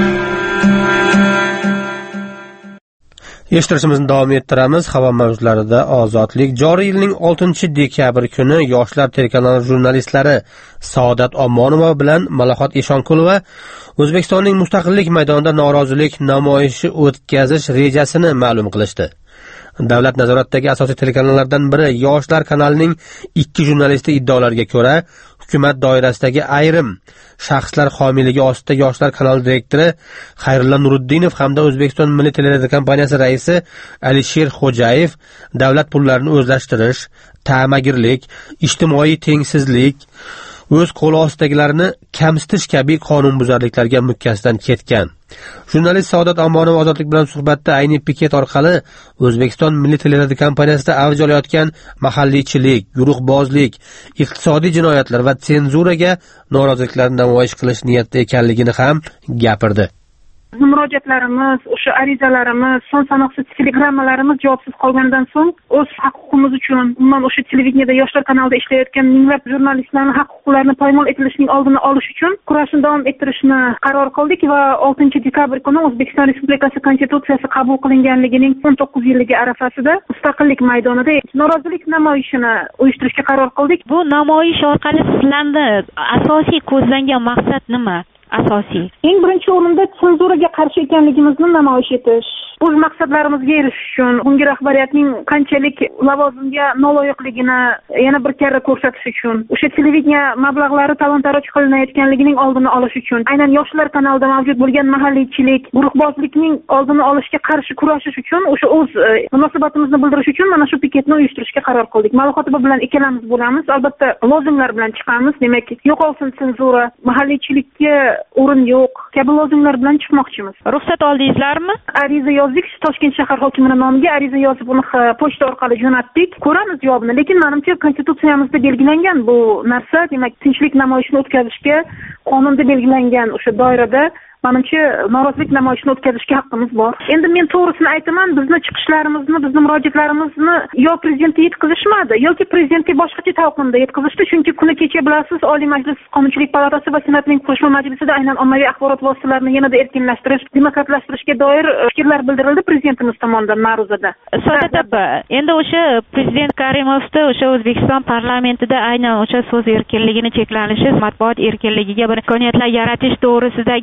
Eshittirishimizni davom ettiramiz. Havo mavjlarida ozodlik. Joriy yilning 6-dekabr kuni Yoshlar telekanali jurnalistlari Saodat Omonova bilan Malaxot Eshonqulova O'zbekistonning Mustaqillik maydonida norozilik namoyishi o'tkazish rejasini ma'lum qilishdi. Davlat nazoratidagi asosiy telekanallardan biri Yoshlar kanalining 2 jurnalisti iddaolariga ko'ra, hukumat doirasidagi ayrim shaxslar homiyligi ostida Yoshlar kanali direktori Xayrulla Nuriddinov hamda O'zbekiston Milliy televideniya kompaniyasi raisi Alisher Xo'jayev davlat pullarini o'zlashtirish, ta'magirlik, ijtimoiy tengsizlik, o'z qo'li ostidagilarini kamsitish kabi qonunbuzarliklarga mukkasidan ketgan. Jurnalist Saodat Omonova Ozodlik bilan suhbatda ayni piket orqali O'zbekiston Milliy televideniya kompaniyasida avj olayotgan mahalliychilik, guruhbozlik, iqtisodiy jinoyatlar va senzuraga noroziliklarni namoyish qilish niyatida ekanligini ham gapirdi. Murojaatlarimiz, o'sha arizalarimiz, son sanoqsiz telegrammalarimiz javobsiz qolgandan so'ng o'z haq-huquqimiz uchun, umuman o'sha televideniyada Yoshlar kanalida ishlayotgan minglab jurnalistlarning haq-huquqlarini poymol etilishining oldini olish uchun kurashni davom ettirishni qaror qildik va 6-dekabr kuni O'zbekiston Respublikasi Konstitutsiyasi qabul qilinganligining 19 yilligi arafasida Mustaqillik maydonida norozilik namoyishini uyushtirishga qaror qildik. Bu namoyish orqali sizlarni asosiy ko'zlangan maqsad nima? Asosiy. Eng birinchi o'rinda senzuraga qarshi ekanligimizni namoyish etish. O'z maqsadlarimizga erishish uchun bunga rahbariyatning qanchalik lavozimga noloyiqligini yana bir karra ko'rsatish uchun, o'sha televideniya mablag'lari talon-taroj qilinayotganligining oldini olish uchun, aynan Yoshlar kanalida mavjud bo'lgan mahalliychilik, guruhbozlikning oldini olishga qarshi kurashish uchun, o'sha o'z munosabatimizni bildirish uchun mana shu piketni uyushtirishga qaror qildik. Ma'lumotlar bilan ikkalamiz bo'lamiz. Albatta, lozimlar bilan chiqamiz. Demak, yo'qolsin senzura, mahalliychilikka o'rin yo'q kabi lozimlar bilan chiqmoqchimiz. Ruxsat oldingizlarmi? Ariza yozdik, Toshkent shahar hokimining nomiga ariza yozib uni pochta orqali jo'natdik. Ko'ramiz javobini, lekin menimcha konstitutsiyamizda belgilangan bu narsa, demak, tinchlik namoyishini o'tkazishga qonunda belgilangan o'sha doirada menimcha norozilik namoyishini o'tkazishga haqqimiz bor. Endi men to'g'risini aytaman, bizni chiqishlarimizni, bizni murojaatlarimizni yo prezidentga yetkazishmadi, yoki prezidentga boshqacha talqinda yetkazishdi. Chunki kuni kecha bilasiz, Oliy Majlis Qonunchilik palatasi va Senatning qo'shma majlisida aynan ommaviy axborot vositalarini yanada erkinlashtirish, demokratlashtirishga doir fikrlar bildirildi prezidentimiz tomonidan ma'ruzada. Saodat opa, endi o'sha prezident Karimovda o'sha O'zbekiston parlamentida aynan o'sha so'z erkinligini cheklanishi, matbuot erkinligiga bir imkoniyatlar yaratish to'g'risidagi gap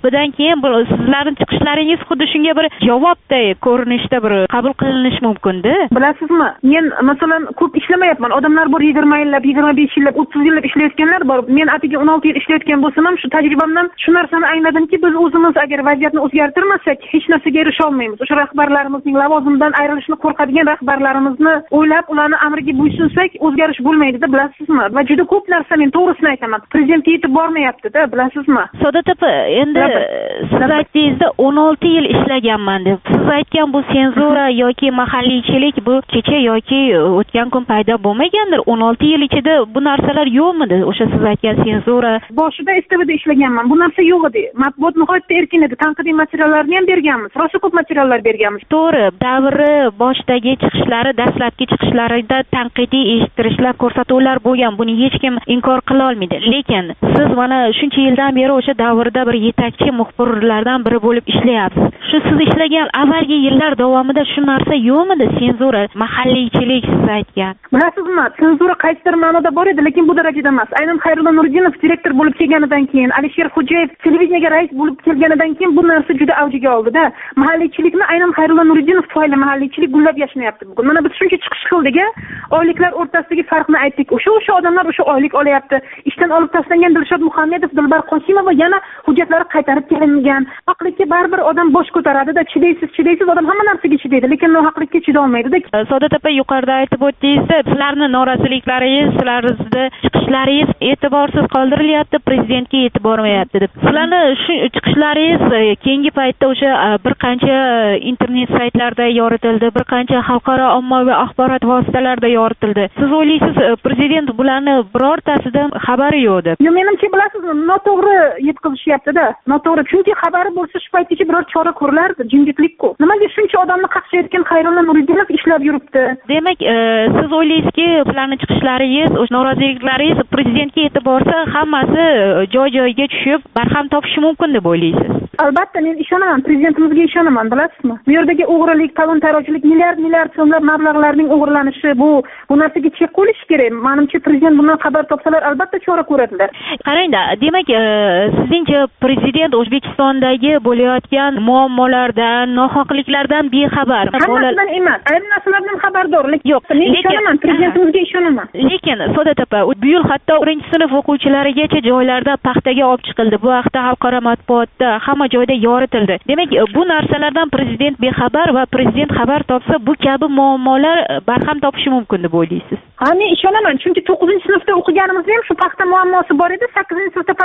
gapidan keyin sizlarning chiqishlaringiz xuddi shunga bir javobday ko'rinishda bir qabul qilinishi mumkin-da. Bilasizmi, men masalan ko'p ishlamayapman. Odamlar bor 20 yillab, 25 yillab, 30 yillab ishlayotganlar bor. Men atigi 16 yil ishlayotgan bo'lsam ham shu tajribamdan shu narsani angladimki, biz o'zimiz agar vaziyatni o'zgartirmasak, hech narsaga erisha olmaymiz. O'sha rahbarlarimizning lavozimdan ayrilishni qo'rqadigan rahbarlarimizni o'ylab, ularni amriga bo'ysunsak, o'zgarish bo'lmaydi-da, bilasizmi? Va juda ko'p narsa, men to'g'risini aytaman, prezidentga yetib bormayapti-da, bilasizmi? Saodat opa, endi siz aytdingizda 16 yil ishlaganman deb. Siz aytgan bu senzura yoki mahalliychilik bu kecha yoki o'tgan kun paydo bo'lmagandir. 16 yil ichida bu narsalar yo'qmidi? O'sha siz aytgan senzura. Boshida STVda ishlaganman. Bu narsa yo'q edi. Matbuot nihoyatda erkin edi. Tanqidiy materiallarni ham berganmiz. Rosa ko'p materiallar berganmiz. To'g'ri, davri boshidagi chiqishlari, dastlabki chiqishlarida tanqidiy eshittirishlar, ko'rsatuvlar bo'lgan. Buni hech kim inkor qila olmaydi. Lekin siz mana shuncha yildan beri o'sha davrda bir yetakchi muxbirlardan biri bo'lib ishlayapsiz. Shu siz ishlagan avvalgi yillar davomida shu narsa yo'qmidi? Senzura, mahalliychilik siz aytgan. Bilasizmi, senzura qaysidir ma'noda bor edi, lekin bu darajada emas. Aynan Xayrulla Nuriddinov direktor bo'lib kelganidan keyin, Alisher Xo'jayev televiziyaga rais bo'lib kelganidan keyin bu narsa juda avjiga oldi-da. Mahalliychilikni aynan Xayrulla Nuriddinov tufayli mahalliychilik gullab yashnayapti bugun. Mana biz shuncha chiqish qildik-a, oyliklar o'rtasidagi farqni aytdik. O'sha odamlar o'sha oylik olyapti. Ishdan olib tashlangan Dilshod Muhammedov, Dilbar Qosimova yana hujjatlari qaytarib kelingan. Haqlikka baribir odam bosh ko'taradi-da, chidaysiz odam hamma narsaga chidaydi, lekin nohaqlikka chiday olmaydi-da. Saodat opa, yuqorida aytib o'tdingizda, sizlarning noroziliklaringiz, sizlarning chiqishlaringiz e'tiborsiz qoldirilyapti, prezidentga yetib bormayapti deb. Sizlarning shu chiqishlaringiz keyingi paytda o'sha bir qancha internet saytlarda yoritildi, bir qancha xalqaro ommaviy axborot vositalarida yoritildi. Siz o'ylaysiz, prezident bularni birortasidan xabari yo'q deb? Yo'q, menimcha bilasizmi, noto'g'ri yetkazishyapti-da. Noto'g'ri, chunki xabari bo'lsa shu paytgacha biror chora ko'rilardi, jimjitlik-ku. Nimaga shuncha odamni qaqshayotgan Xayrulla Nuriddinov ishlab yuribdi? Demak, siz o'ylaysizki, sizlarning chiqishlaringiz, o'sha noroziliklaringiz prezidentga yetib borsa, hammasi joy-joyiga tushib, barham topishi mumkin deb o'ylaysiz? Albatta, men ishonaman, prezidentimizga ishonaman, bilasizmi? Bu yerdagi o'g'rilik, talon-tarojlik, milliard so'mlab mablag'larning o'g'irlanishi, bu narsaga chek qo'yish kerak. Menimcha prezident bundan xabar topsalar, albatta chora ko'radilar. Qarang-da, demak, sizningcha prezident O'zbekistondagi bo'layotgan muammolardan, nohaqliklardan bexabar. Hammasidan emas, ayrim narsalardan xabardor. Yo'q, men ishonaman, prezidentimizga ishonaman. Lekin Saodat opa, bu yil hatto 1-sinf o'quvchilarigacha joylarda paxtaga olib chiqildi. Bu haqda xalqaro matbuotda hamma joyda yoritildi. Demak, bu narsalardan prezident bexabar va prezident xabar topsa, bu kabi muammolar barham topishi mumkin deb o'ylaysiz? Ha, men ishonaman, chunki 9-sinfda o'qiganimizda ham shu paxta muammosi bor edi. 8-sinfda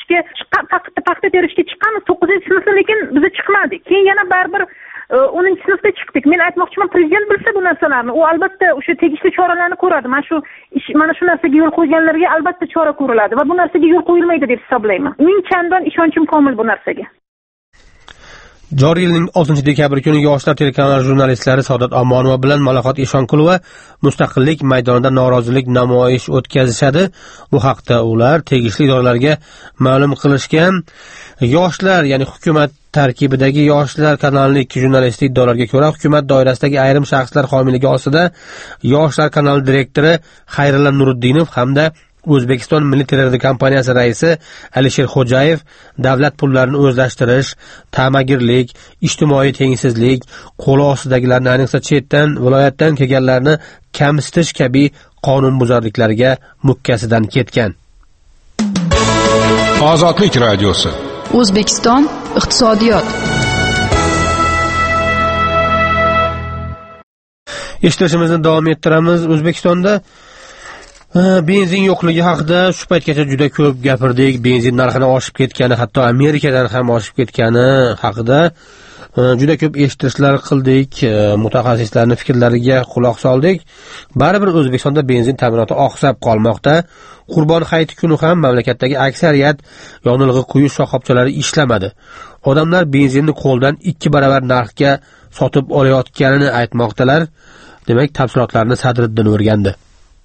paxta terishga chiqqanmiz, 9-sinfda lekin biz chiqmadik. Keyin yana baribir 10-sinfda chiqdik. Men aytmoqchiman, prezident bilsa bu narsalarni, u albatta o'sha tegishli choralarni ko'radi. Mana shu narsaga yo'l qo'yganlarga albatta chora ko'riladi va bu narsaga yo'l qo'yilmaydi deb hisoblayman. Ming chandon ishonchim komil bu narsaga. Joriy yilning 6-dekabr kuni Yoshlar telekanali jurnalistlari Saodat Omonova bilan Malohat Eshonqulova Mustaqillik maydonida norozilik namoyish o'tkazishadi. Bu haqda ular tegishli idoralarga ma'lum qilishgan. Yoshlar, ya'ni hukumat tarkibidagi Yoshlar kanalining 2 jurnalistik idoralariga ko'ra, hukumat doirasidagi ayrim shaxslar homiyligi ostida Yoshlar kanali direktori Xayrulla Nuriddinov hamda O'zbekiston Milliy televideniya kompaniyasi raisi Alisher Xo'jayev davlat pullarini o'zlashtirish, ta'magirlik, ijtimoiy tengsizlik, qo'l ostidagilarni, ayniqsa chetdan, viloyatdan kelganlarni kamsitish kabi qonunbuzarliklarga mukkasidan ketgan. Ozodlik radiosi. O'zbekiston iqtisodiyot. Eshitishimizni davom ettiramiz. O'zbekistonda benzin yo'qligi haqida shu paytgacha juda ko'p gapirdik. Benzin narxini oshib ketgani, hatto Amerikadan ham oshib ketgani haqida juda ko'p eshitishlar qildik. Mutaxassislarning fikrlariga quloq soldik. Baribir O'zbekistonda benzin ta'minoti oqsab qolmoqda. Qurbon hayiti kuni ham mamlakatdagi aksariyat yonilg'i quyish shoxobchalari ishlamadi. Odamlar benzinni qo'ldan 2 baravar narxga sotib olayotganini aytmoqdalar. Demak, tafsilotlarni Sadriddin o'rgandi.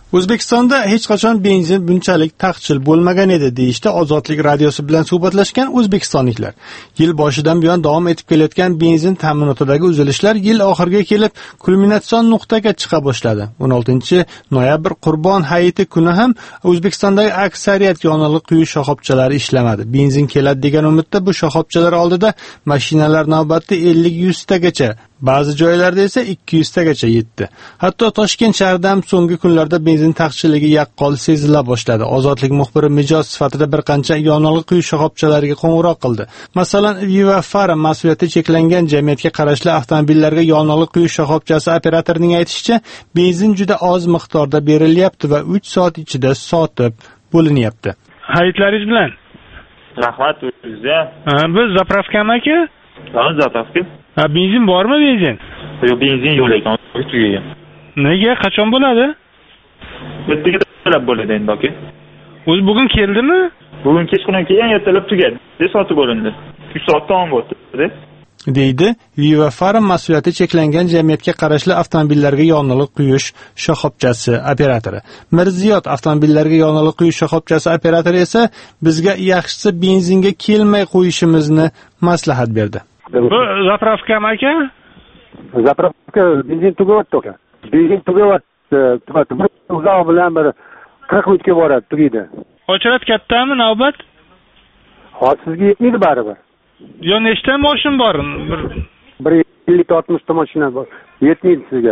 O'zbekistonda hech qachon benzin bunchalik taqchil bo'lmagan edi deyishda Ozodlik radiosi bilan suhbatlashgan o'zbekistonliklar. Yil boshidan buyon davom etib kelayotgan benzin ta'minotidagi uzilishlar yil oxiriga kelib kulminatsion nuqtaga chiqa boshladi. 16-noyabr Qurbon hayiti kuni ham O'zbekistondagi aksariyat yonilg'i quyish shoxobchalari ishlamadi. Benzin keladi degan umidda bu shoxobchalar oldida mashinalar navbatda 50-100 tagacha, ba'zi joylarda esa 200 tagacha yetdi. Hatto Toshkent shahrida ham so'nggi kunlarda benzin taqchilligi yaqqol sezila boshladi. Ozodlik muxbiri mijoz sifatida bir qancha yonilg'i quyish shoxobchalariga qo'ng'iroq qildi. Masalan, Viva Fara mas'uliyati cheklangan jamiyatga qarashli avtomobillarga yonilg'i quyish shoxobchasi operatorining aytishicha, benzin juda oz miqdorda berilyapti va 3 soat ichida sotib bo'linyapti. Hayitlaringiz bilan. Rahmat o'zingizga. Biz zapravkami aka? Ha, zapravka. Benzin bormi benzin? Yo'q, benzin yo'q ekan, tugagan. Nega? Qachon bo'ladi? Ertaga talab bo'ladi endi aka. O'zi bugun keldimi? Bugun kechqurun kelgan, ertalab tugadi. Sotib bo'lindi. 3 soat davom etdi. deydi Viva Farm mas'uliyati cheklangan jamiyatga qarashli avtomobillarga yonilg'i quyish shoxobchasi operatori. Mirziyot avtomobillarga yonilg'i quyish shoxobchasi operatori esa bizga yaxshisi benzinga kelmay qo'yishimizni maslahat berdi. Bu zapravkami aka? Zapravka benzin tugayapti aka. Benzin tugayapti. Uzoq bilan bir 40 minutga boradi, tugaydi. Ochrat kattami navbat? Hozir sizga yetmaydi baribir. Yo, nechta mashina bor? Bir 50-60 ta mashina bor. Yetmaydi sizga.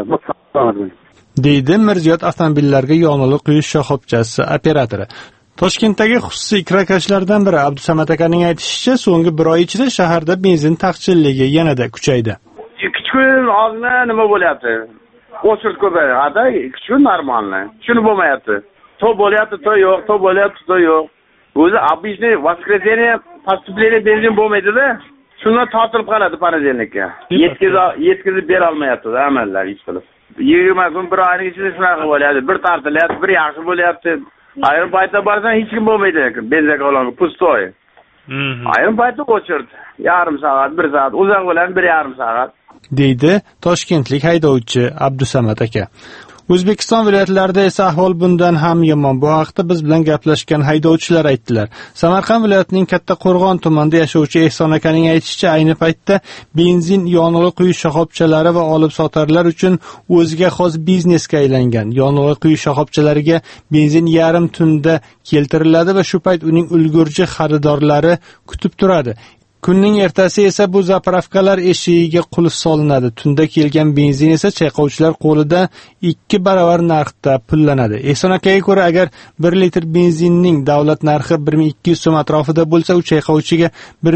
deydi Mirziyot avtomobillarga yonilg'i quyish shoxobchasi operatori. Toshkentdagi xususiy kirakashlardan biri Abdusamad akaning aytishicha, so'nggi bir oy ichida shaharda benzin taqchilligi yanada kuchaydi. Kichkun ozna nima bo'lyapti? O'chirt ko'payadi. Kichkun normalni. Shuni bo'lmayapti. To bo'lyapti, to yo'q, to bo'lyapti, to yo'q. O'zi обычный воскресенье поступление benzin bo'lmaydi-da. Shundan tortilib qoladi понедельникka. Yetkazib bera olmayapti amallar hech qilib. 20 kun bir oyning ichida shunaqa bo'ladi. Bir tortilyapti, bir yaxshi bo'lyapti. Ayrim paytda borsan hech kim bo'lmaydi, benzin kolonka pustoy. Ayrim paytda o'chirt. Yarim soat, 1 soat, uzoq bo'ladi 1,5 soat. deydi toshkentlik haydovchi Abdusamad aka. O'zbekiston viloyatlarida esa ahvol bundan ham yomon. Bu haqda biz bilan gaplashgan haydovchilar aytdilar. Samarqand viloyatining Kattaqo'rg'on tumanida yashovchi Ehson akaning aytishicha, ayni paytda benzin yonilg'i quyish shoxobchalari va olib sotarlar uchun o'ziga xos biznesga aylangan. Yonilg'i quyish shoxobchalariga benzin yarim tunda keltiriladi va shu payt uning ulgurji xaridorlari kutib turadi. Kunning ertasi esa bu zapravkalar eshigiga qulf solinadi. Tunda kelgan benzin esa chayqovchilar qo'lida 2 barobar narxda pullanadi. Ehson akaga ko'ra, agar 1 litr benzinning davlat narxi 1200 so'm atrofida bo'lsa, u chayqovchiga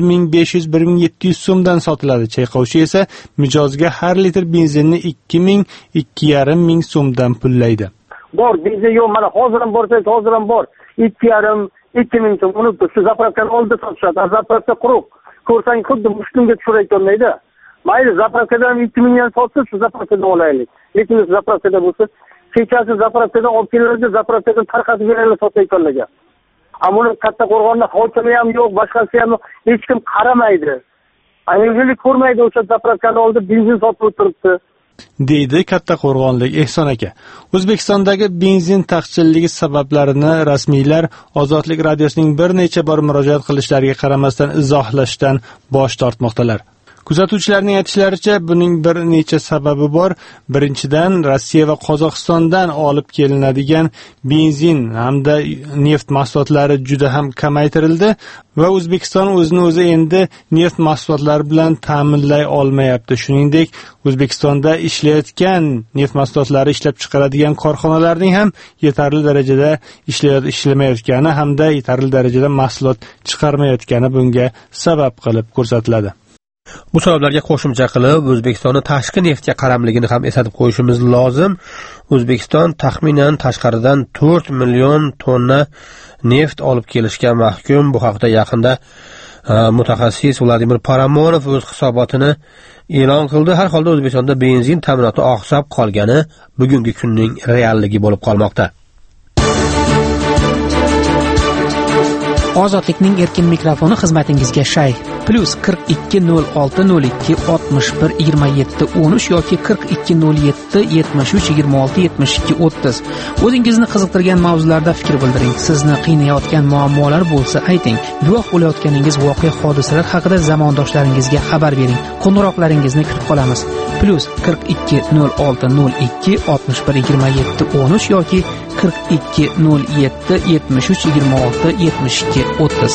1500-1700 so'mdan sotiladi. Chayqovchi esa mijozga har litr benzinni 2000-2500 so'mdan pullaydi. Bor, benzin yo'q, mana hozir ham borsangiz, hozir ham bor. 2,5-2000 so'm. Uni shu zapravkani oldida sotishadi. Zapravka quruq. Ko'rsang xuddi mushtumga tushirayotgandayda. Mayli, zapravkadan 2000 dan sotsa, shu zapravkadan olaylik. Lekin zapravkada bo'lsa, kechasi zapravkadan olib keladi, zapravkadan tarqatib beradi sotayotganlarga. Ammo Kattaqo'rg'onda hokimi ham yo'q, boshqasi ham hech kim qaramaydi. Ayollik ko'rmaydi, o'sha zapravkani oldida benzin sotib o'tiribdi. deydi Kattaqo'rg'onlik Ehson aka. O'zbekistondagi benzin taqchilligi sabablarini rasmiylar Ozodlik radiosining bir necha bor murojaat qilishlariga qaramasdan izohlashdan bosh tortmoqdalar. Kuzatuvchilarning aytishlaricha, buning bir necha sababi bor. Birinchidan, Rossiya va Qozog'istondan olib kelinadigan benzin hamda neft mahsulotlari juda ham kamaytirildi va O'zbekiston o'zini o'zi endi neft mahsulotlari bilan ta'minlay olmayapti. Shuningdek, O'zbekistonda ishlayotgan neft mahsulotlari ishlab chiqaradigan korxonalarning ham yetarli darajada ishlamayotgani hamda yetarli darajada mahsulot chiqarmayotgani bunga sabab qilib ko'rsatiladi. Bu sabablarga qo'shimcha qilib, O'zbekistonning tashqi neftga qaramligini ham eslatib qo'yishimiz lozim. O'zbekiston taxminan tashqaridan 4 million tonna neft olib kelishga mahkum. Bu haqda yaqinda mutaxassis Vladimir Paramonov o'z hisobotini e'lon qildi. Har holda O'zbekistonda benzin ta'minoti oqsab qolgani bugungi kunning realligi bo'lib qolmoqda. Ozodlikning erkin mikrofoni xizmatingizga shay. plus 420602612713 yoki 420773267230. O'zingizni qiziqtirgan mavzularda fikr bildiring. Sizni qiynayotgan muammolar bo'lsa ayting. Guvoh bo'layotganingiz voqea hodisalar haqida zamondoshlaringizga xabar bering. Qo'ng'iroqlaringizni kutib qolamiz. plus 420602612713 yoki 420773267230.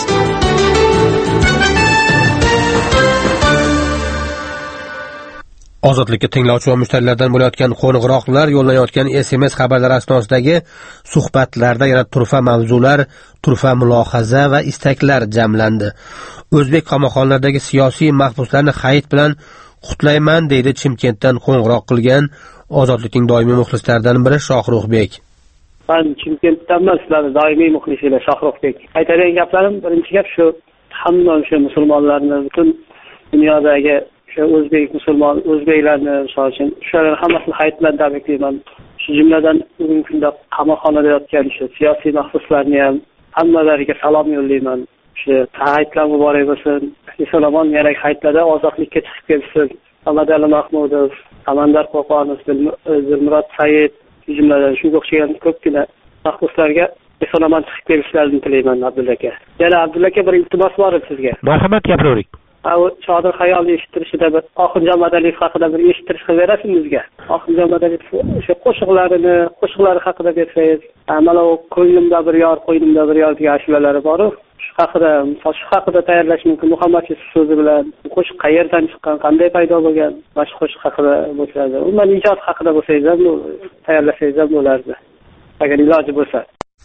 Ozodlikka tinglovchi va mushtarlardan bo'layotgan qo'ng'iroqlar, yo'llanayotgan SMS xabarlar asnosidagi suhbatlarda yana turfa mavzular, turfa mulohaza va istaklar jamlandi. O'zbek qamoqxonalardagi siyosiy mahbuslarni hayit bilan qutlayman deydi Chimkentdan qo'ng'iroq qilgan Ozodlikning doimiy muxlislaridan biri Shohruxbek. Men Chimkentdanman, sizlarning doimiy muxlisinglar Shohruxbek. Aytadigan gaplarim, birinchi gap shu, hamma o'sha musulmonlarni, butun dunyodagi o'zbek musulmon o'zbeklarni misol uchun shularni hammasini hayit bilan tabriklayman. Shu jumladan bugungi kunda qamoqxonada yotgan shu siyosiy mahbuslarni ham hammalariga salom yo'llayman. Shu hayitlar muborak bo'lsin. Eson-omon yarak hayitlarda ozodlikka chiqib kelsin. Amadali Mahmudov, Amandar Qo'qonov, Dilmurod Said jumladan shunga o'xshagan ko'pgina mahbuslarga eson-omon chiqib kelishlarini tilayman Abdulla aka. Yana Abdulla aka, bir iltimos bor sizga. Marhamat, gapiravering. Chodir Xayolni eshittirishida bir Oxirjon Madaliyev haqida bir eshittirish qilib berasizmi bizga? Oxirjon Madaliyev o'sha qo'shiqlari haqida bersangiz, mana u ko'nglimda bir yor, qo'ynimda bir yor degan ashulалari bor-ku. Shu haqida tayyorlash mumkin. Muhammad Yusuf so'zi bilan qo'shiq qayerdan chiqqan, qanday paydo bo'lgan, mana shu qo'shiq haqida bo'lsa-da, umuman ijod haqida bo'lsangiz ham tayyorlasangiz ham bo'lardi. Agar iloji bo'lsa.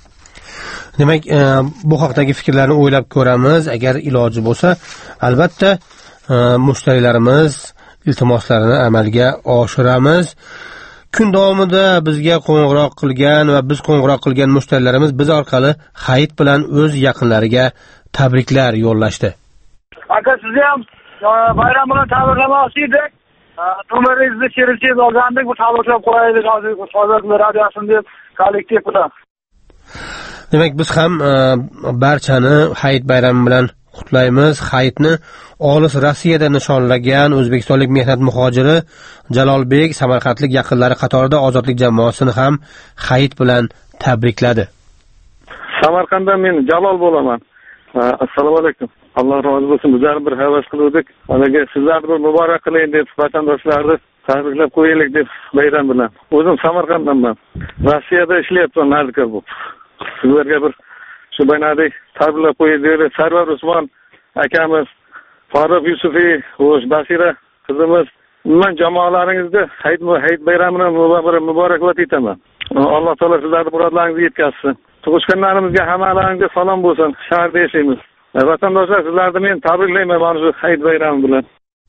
Demak, bu haqdagi fikrlarni o'ylab ko'ramiz. Agar iloji bo'lsa, albatta mushtarilarimiz iltimoslarini amalga oshiramiz. Kun davomida bizga qo'ng'iroq qilgan va biz qo'ng'iroq qilgan mushtarilarimiz biz orqali hayit bilan o'z yaqinlariga tabriklar yo'llashdi. Aka, sizni ham bayram bilan tabriklamoqchi edik. Nomingizni kelishib olgandik, bu tabriklab qo'yaylik hozir Ozodlik radiosi deb kollektiv bilan. Demak, biz ham barchani hayit bayrami bilan qutlaymiz. Hayitni olis Rossiyada nishonlagan o'zbekistonlik mehnat muhojiri Jalolbek samarqandlik yaqinlari qatorida ozodlik jamoasini ham hayit bilan tabrikladi. Samarqanddan men Jalol bo'laman. Assalomu alaykum. Alloh rozi bo'lsin. Bizlar bir havas qildik. Mana sizlarni bir muborak qiling deb vatandoshlarni tabriklab qo'yaylik deb bayram bilan. O'zim Samarqanddanman. Rossiyada ishlayapman nazika bo'lib. Sizlarga bir shu baynadek tabriklab qo'yaylik. Sarvar Usmon akamiz, Farruh Yusufiy, Basira qizimiz, umuman jamoalaringizda hayit bayramini muboraklat etaman. Alloh taolo sizlarning murodlaringizni yetkazsin. Tug'ishganlarimizga hammalaringizga salom bo'lsin. Shaharda yashaymiz. Vatandoshlar, sizlarni men tabriklayman mana shu hayit bayrami bilan.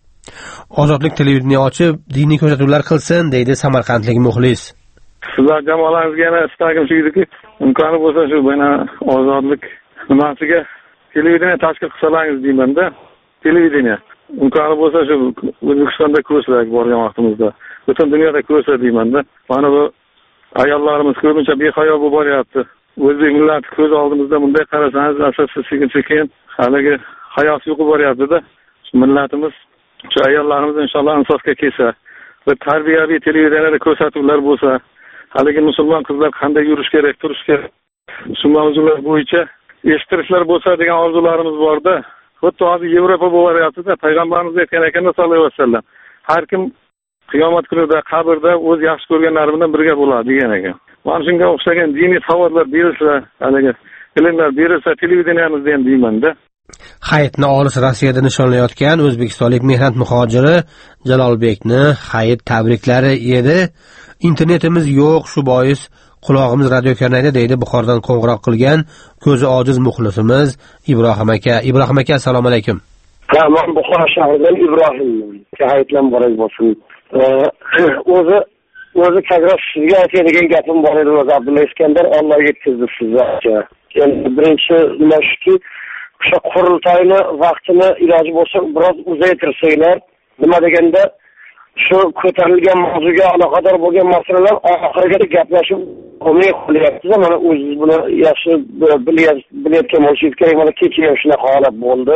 Ozodlik televideniya ochib, diniy ko'rsatuvlar qilsin, deydi samarqandlik muxlis. Sizlar jamoalaringizga yana istagim shu ediki, imkoni bo'lsa shu bayna ozodlik nimasiga televideniya tashkil qilsalaringiz deyman-da. Televideniya imkoni bo'lsa shu O'zbekistonda ko'rsak borgan vaqtimizda, butun dunyoda ko'rsa deyman-da. Mana bu ayollarimiz ko'pincha behayo bo'lib boryapti. O'zbek millati ko'z oldimizda bunday qarasangiz, asossiz sekin haligi hayosi yo'qib boryapti-da. Millatimiz shu ayollarimiz inshaalloh insofga kelsa, bir tarbiyaviy televideniyada ko'rsatuvlar bo'lsa, haligi musulmon qizlar qanday yurish kerak, turish kerak, shu mavzular bo'yicha eshittirishlar bo'lsa degan orzularimiz bor-da. Xuddi hozir Yevropa bo'lyapti-da, payg'ambarimiz aytgan ekan-da sallallohu alayhi vasallam. Har kim qiyomat kunida qabrda o'z yaxshi ko'rganlari bilan birga bo'ladi degan ekan. Mana shunga o'xshagan diniy savodlar berilsa, haligi ilmlar berilsa televideniyamizda ham deyman-da. Hayitni olis Rossiyada nishonlayotgan o'zbekistonlik mehnat muhojiri Jalolbekni hayit tabriklari edi. Internetimiz yo'q, shu bois qulog'imiz radio karnayda, deydi Buxorodan qo'ng'iroq qilgan ko'zi ojiz muxlisimiz Ibrohim aka. Ibrohim aka, assalomu alaykum. Men Buxoro shahridan Ibrohimman. Hayitlar muborak bo'lsin. O'zi kagrosh sizga aytadigan gapim bor edi, o'zi Abdulla Iskandar, Alloh yetkazdi sizlarga. Endi birinchi nima shuki, o'sha qurultoyni vaqtini iloji bo'lsa biroz uzaytirsanglar, nima deganda shu ko'tarilgan mavzuga aloqador bo'lgan masalalar oxiriga gaplashib olmay qolyapti-da. Mana o'zingiz buni yaxshi bilayotgan bo'lishingiz kerak. Mana kecha ham shunaqa holat bo'ldi.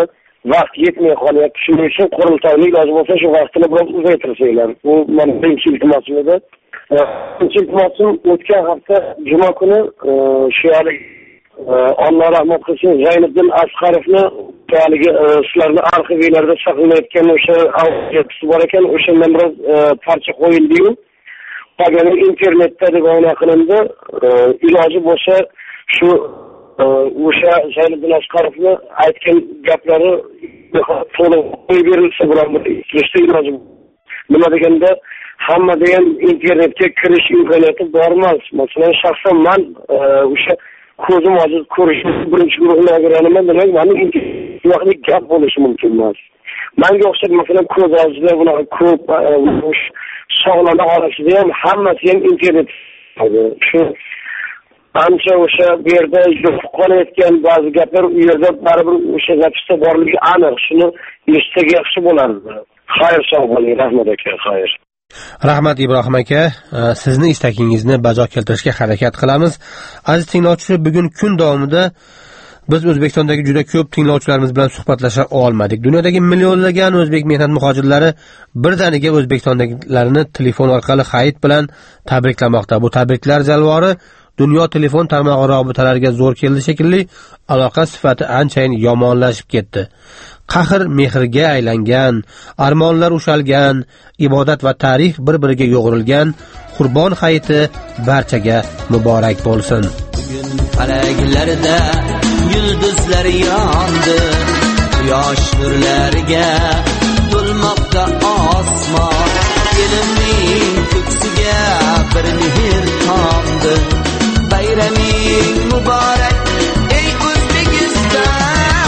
vaqt yetmay qolyapti. Shuning uchun qurultoyni iloji bo'lsa shu vaqtini biroz uzaytirsanglar. Bu men birinchi iltimosim edi. Ikkinchi iltimosim o'tgan hafta juma kuni shiyalik Alloh rahmat qilsin Zayniddin Asqarovni haligi sizlarni arxivinglarda saqlanayotgan o'sha audiyosi bor ekan, o'shandan biroz parcha qo'yildi-yu. Qolgani internetda degona qilindi. Iloji bo'lsa shu o'sha Zayniddin Asqarovni aytgan gaplari to'liq qo'yib berilsa bilan bir iloji. Nima deganda hammada ham internetga kirish imkoniyati bor emas. Masalan, shaxsan men o'sha ko'zim ojiz ko'rishni birinchi guruhni agaranaman, demak meni internetda gap bo'lishi mumkin emas. Menga o'xshab masalan ko'z ojizlar bunaqa ko'p sog'lana orasida ham hammasi ham internet. Shu ancha o'sha bu yerda yo'q qolayotgan ba'zi gaplar u yerda baribir o'sha zapisda borligi aniq. Shuni eshitsak yaxshi bo'lardi. Xayr, sog' bo'ling, rahmat aka, xayr. Rahmat Ibrohim aka, sizni istagingizni bajo keltirishga harakat qilamiz. Aziz tinglovchilar, bugun kun davomida biz O'zbekistondagi juda ko'p tinglovchilarimiz bilan suhbatlasha olmadik. Dunyodagi millionlagan o'zbek mehnat muhojirlari birdaniga O'zbekistondagilarni telefon orqali hayit bilan tabriklamoqda. Bu tabriklar zalvori dunyo telefon tarmog'i robitalariga zo'r keldi shekilli, aloqa sifati anchayin yomonlashib ketdi. Qahr mehrga aylangan, armonlar ushalgan, ibodat va tarix bir-biriga yo'g'rilgan Qurbon hayiti barchaga muborak bo'lsin. Bugun falaklarda yulduzlar yondi, quyosh nurlariga to'lmoqda osmon. Elimning ko'ksiga bir mehr tomdi. Bayraming muborak ey O'zbekiston.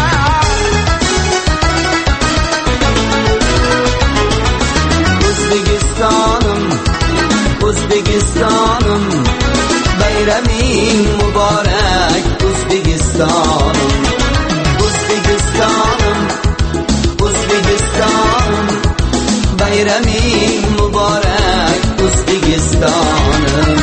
O'zbekistonim, O'zbekistonim, bayraming muborak O'zbekistonim. O'zbekistonim, O'zbekistonim, bayraming muborak O'zbekistonim.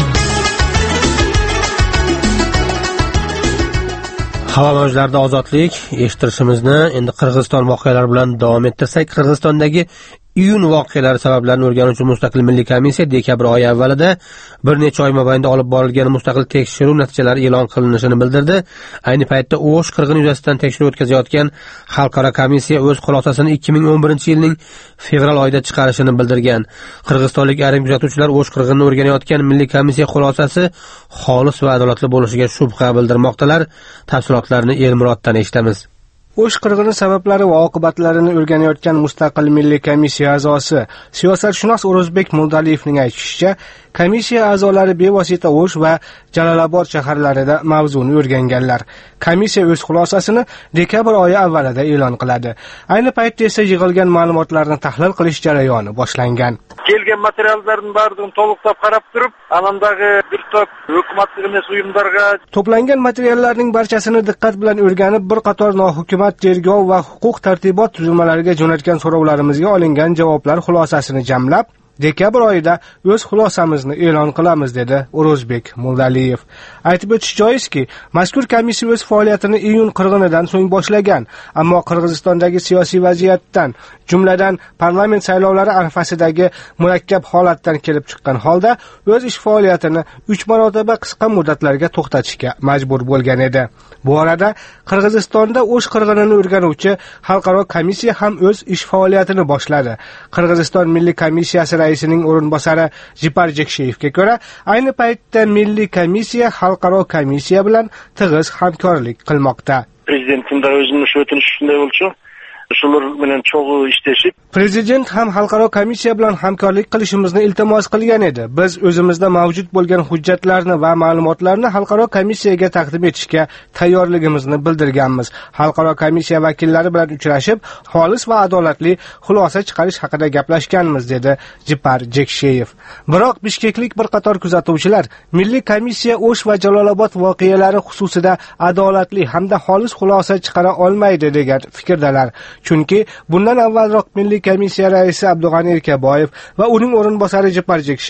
Havo mavjlarida ozodlik eshittirishimizni endi Qirg'iziston voqealari bilan davom ettirsak, Qirg'izistondagi iyun voqealari sabablarini o'rganuvchi mustaqil milliy komissiya dekabr oyi avvalida bir necha oy mobaynida olib borilgan mustaqil tekshiruv natijalari e'lon qilinishini bildirdi. Ayni paytda O'sh qirg'ini yuzasidan tekshiruv o'tkazayotgan xalqaro komissiya o'z xulosasini 2011-yilning fevral oyida chiqarishini bildirgan. Qirg'izistonlik ayrim kuzatuvchilar O'sh qirg'inini o'rganayotgan milliy komissiya xulosasi xolis va adolatli bo'lishiga shubha bildirmoqdalar. Tafsilotlarni Elmuroddan eshitamiz. O'sh qirg'ini sabablari va oqibatlarini o'rganayotgan mustaqil milliy komissiya a'zosi siyosatshunos O'rozbek Muldaliyevning aytishicha, komissiya a'zolari bevosita O'sh va Jalolobod shaharlarida mavzuni o'rganganlar. Komissiya o'z xulosasini dekabr oyi avvalida e'lon qiladi. Ayni paytda esa yig'ilgan ma'lumotlarni tahlil qilish jarayoni boshlangan. Kelgan materiallarning barini to'liqlab qarab turib, anandagi bir top hukumatlik emas uyumlarga to'plangan materiallarning barchasini diqqat bilan o'rganib, bir qator nohukumat tergov va huquq tartibot tuzilmalariga jo'natgan so'rovlarimizga olingan javoblar xulosasini jamlab, dekabr oyida o'z xulosamizni e'lon qilamiz, dedi O'rozbek Muldaliyev. Aytib o'tish joizki, mazkur komissiya o'z faoliyatini iyun qirg'inidan so'ng boshlagan, ammo Qirg'izistondagi siyosiy vaziyatdan, jumladan parlament saylovlari arafasidagi murakkab holatdan kelib chiqqan holda o'z ish faoliyatini 3 marotaba qisqa muddatlarga to'xtatishga majbur bo'lgan edi. Bu orada Qirg'izistonda O'sh qirg'inini o'rganuvchi xalqaro komissiya ham o'z ish faoliyatini boshladi. Qirg'iziston milliy komissiyasi raisining o'rinbosari Jipar Jeksheyevga ko'ra, ayni paytda milliy komissiya xalqaro komissiya bilan tig'iz hamkorlik qilmoqda. Prezidentimda o'zimning shu o'tinish shunday bo'ldi. Shular bilan cho'g'u ishlashib, prezident ham xalqaro komissiya bilan hamkorlik qilishimizni iltimos qilgan edi. Biz o'zimizda mavjud bo'lgan hujjatlarni va ma'lumotlarni xalqaro komissiyaga taqdim etishga tayyorligimizni bildirganmiz. Xalqaro komissiya vakillari bilan uchrashib, xolis va adolatli xulosa chiqarish haqida gaplashganmiz, dedi Jipar Jeksheyev. Biroq bishkeklik bir qator kuzatuvchilar milliy komissiya O'sh va Jalolobod voqealari xususida adolatli hamda xolis xulosa chiqara olmaydi degan fikrdalar. Chunki bundan avvalroq milliy komissiya raisi Abdug'ani Erkaboyev va uning o'rinbosari Jipar Jeksheyev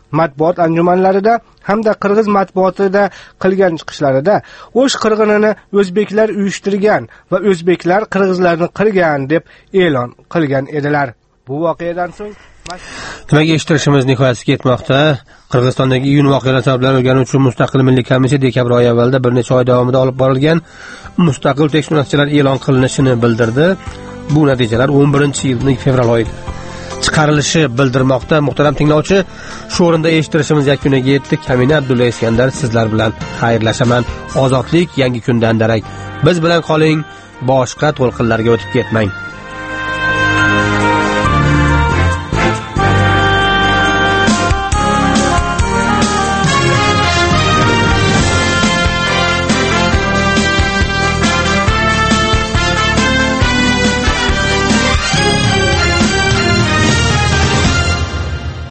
matbuot anjumanlarida hamda qirg'iz matbuotida qilgan chiqishlarida o'sh qirg'inini o'zbeklar uyushtirgan va o'zbeklar qirg'izlarni qirgan deb e'lon qilgan edilar. Bu voqeadan so'ng nimaga eshittirishimiz nihoyasiga yetmoqda. Qirg'izistondagi iyun voqealari sabablarini o'rganish uchun mustaqil milliy komissiya dekabr oyi avvalida bir necha oy davomida olib borilgan mustaqil tekshiruv natijalari e'lon qilinishini bildirdi. Bu natijalar 11-yilning fevral oyida chiqarilishi bildirmoqda. Muhtaram tinglovchi, shu o'rinda eshittirishimiz yakuniga yetdi. Kamina Abdulla Iskandar sizlar bilan xayrlashaman. Ozodlik yangi kundan darak. Biz bilan qoling, boshqa to'lqinlarga o'tib ketmang.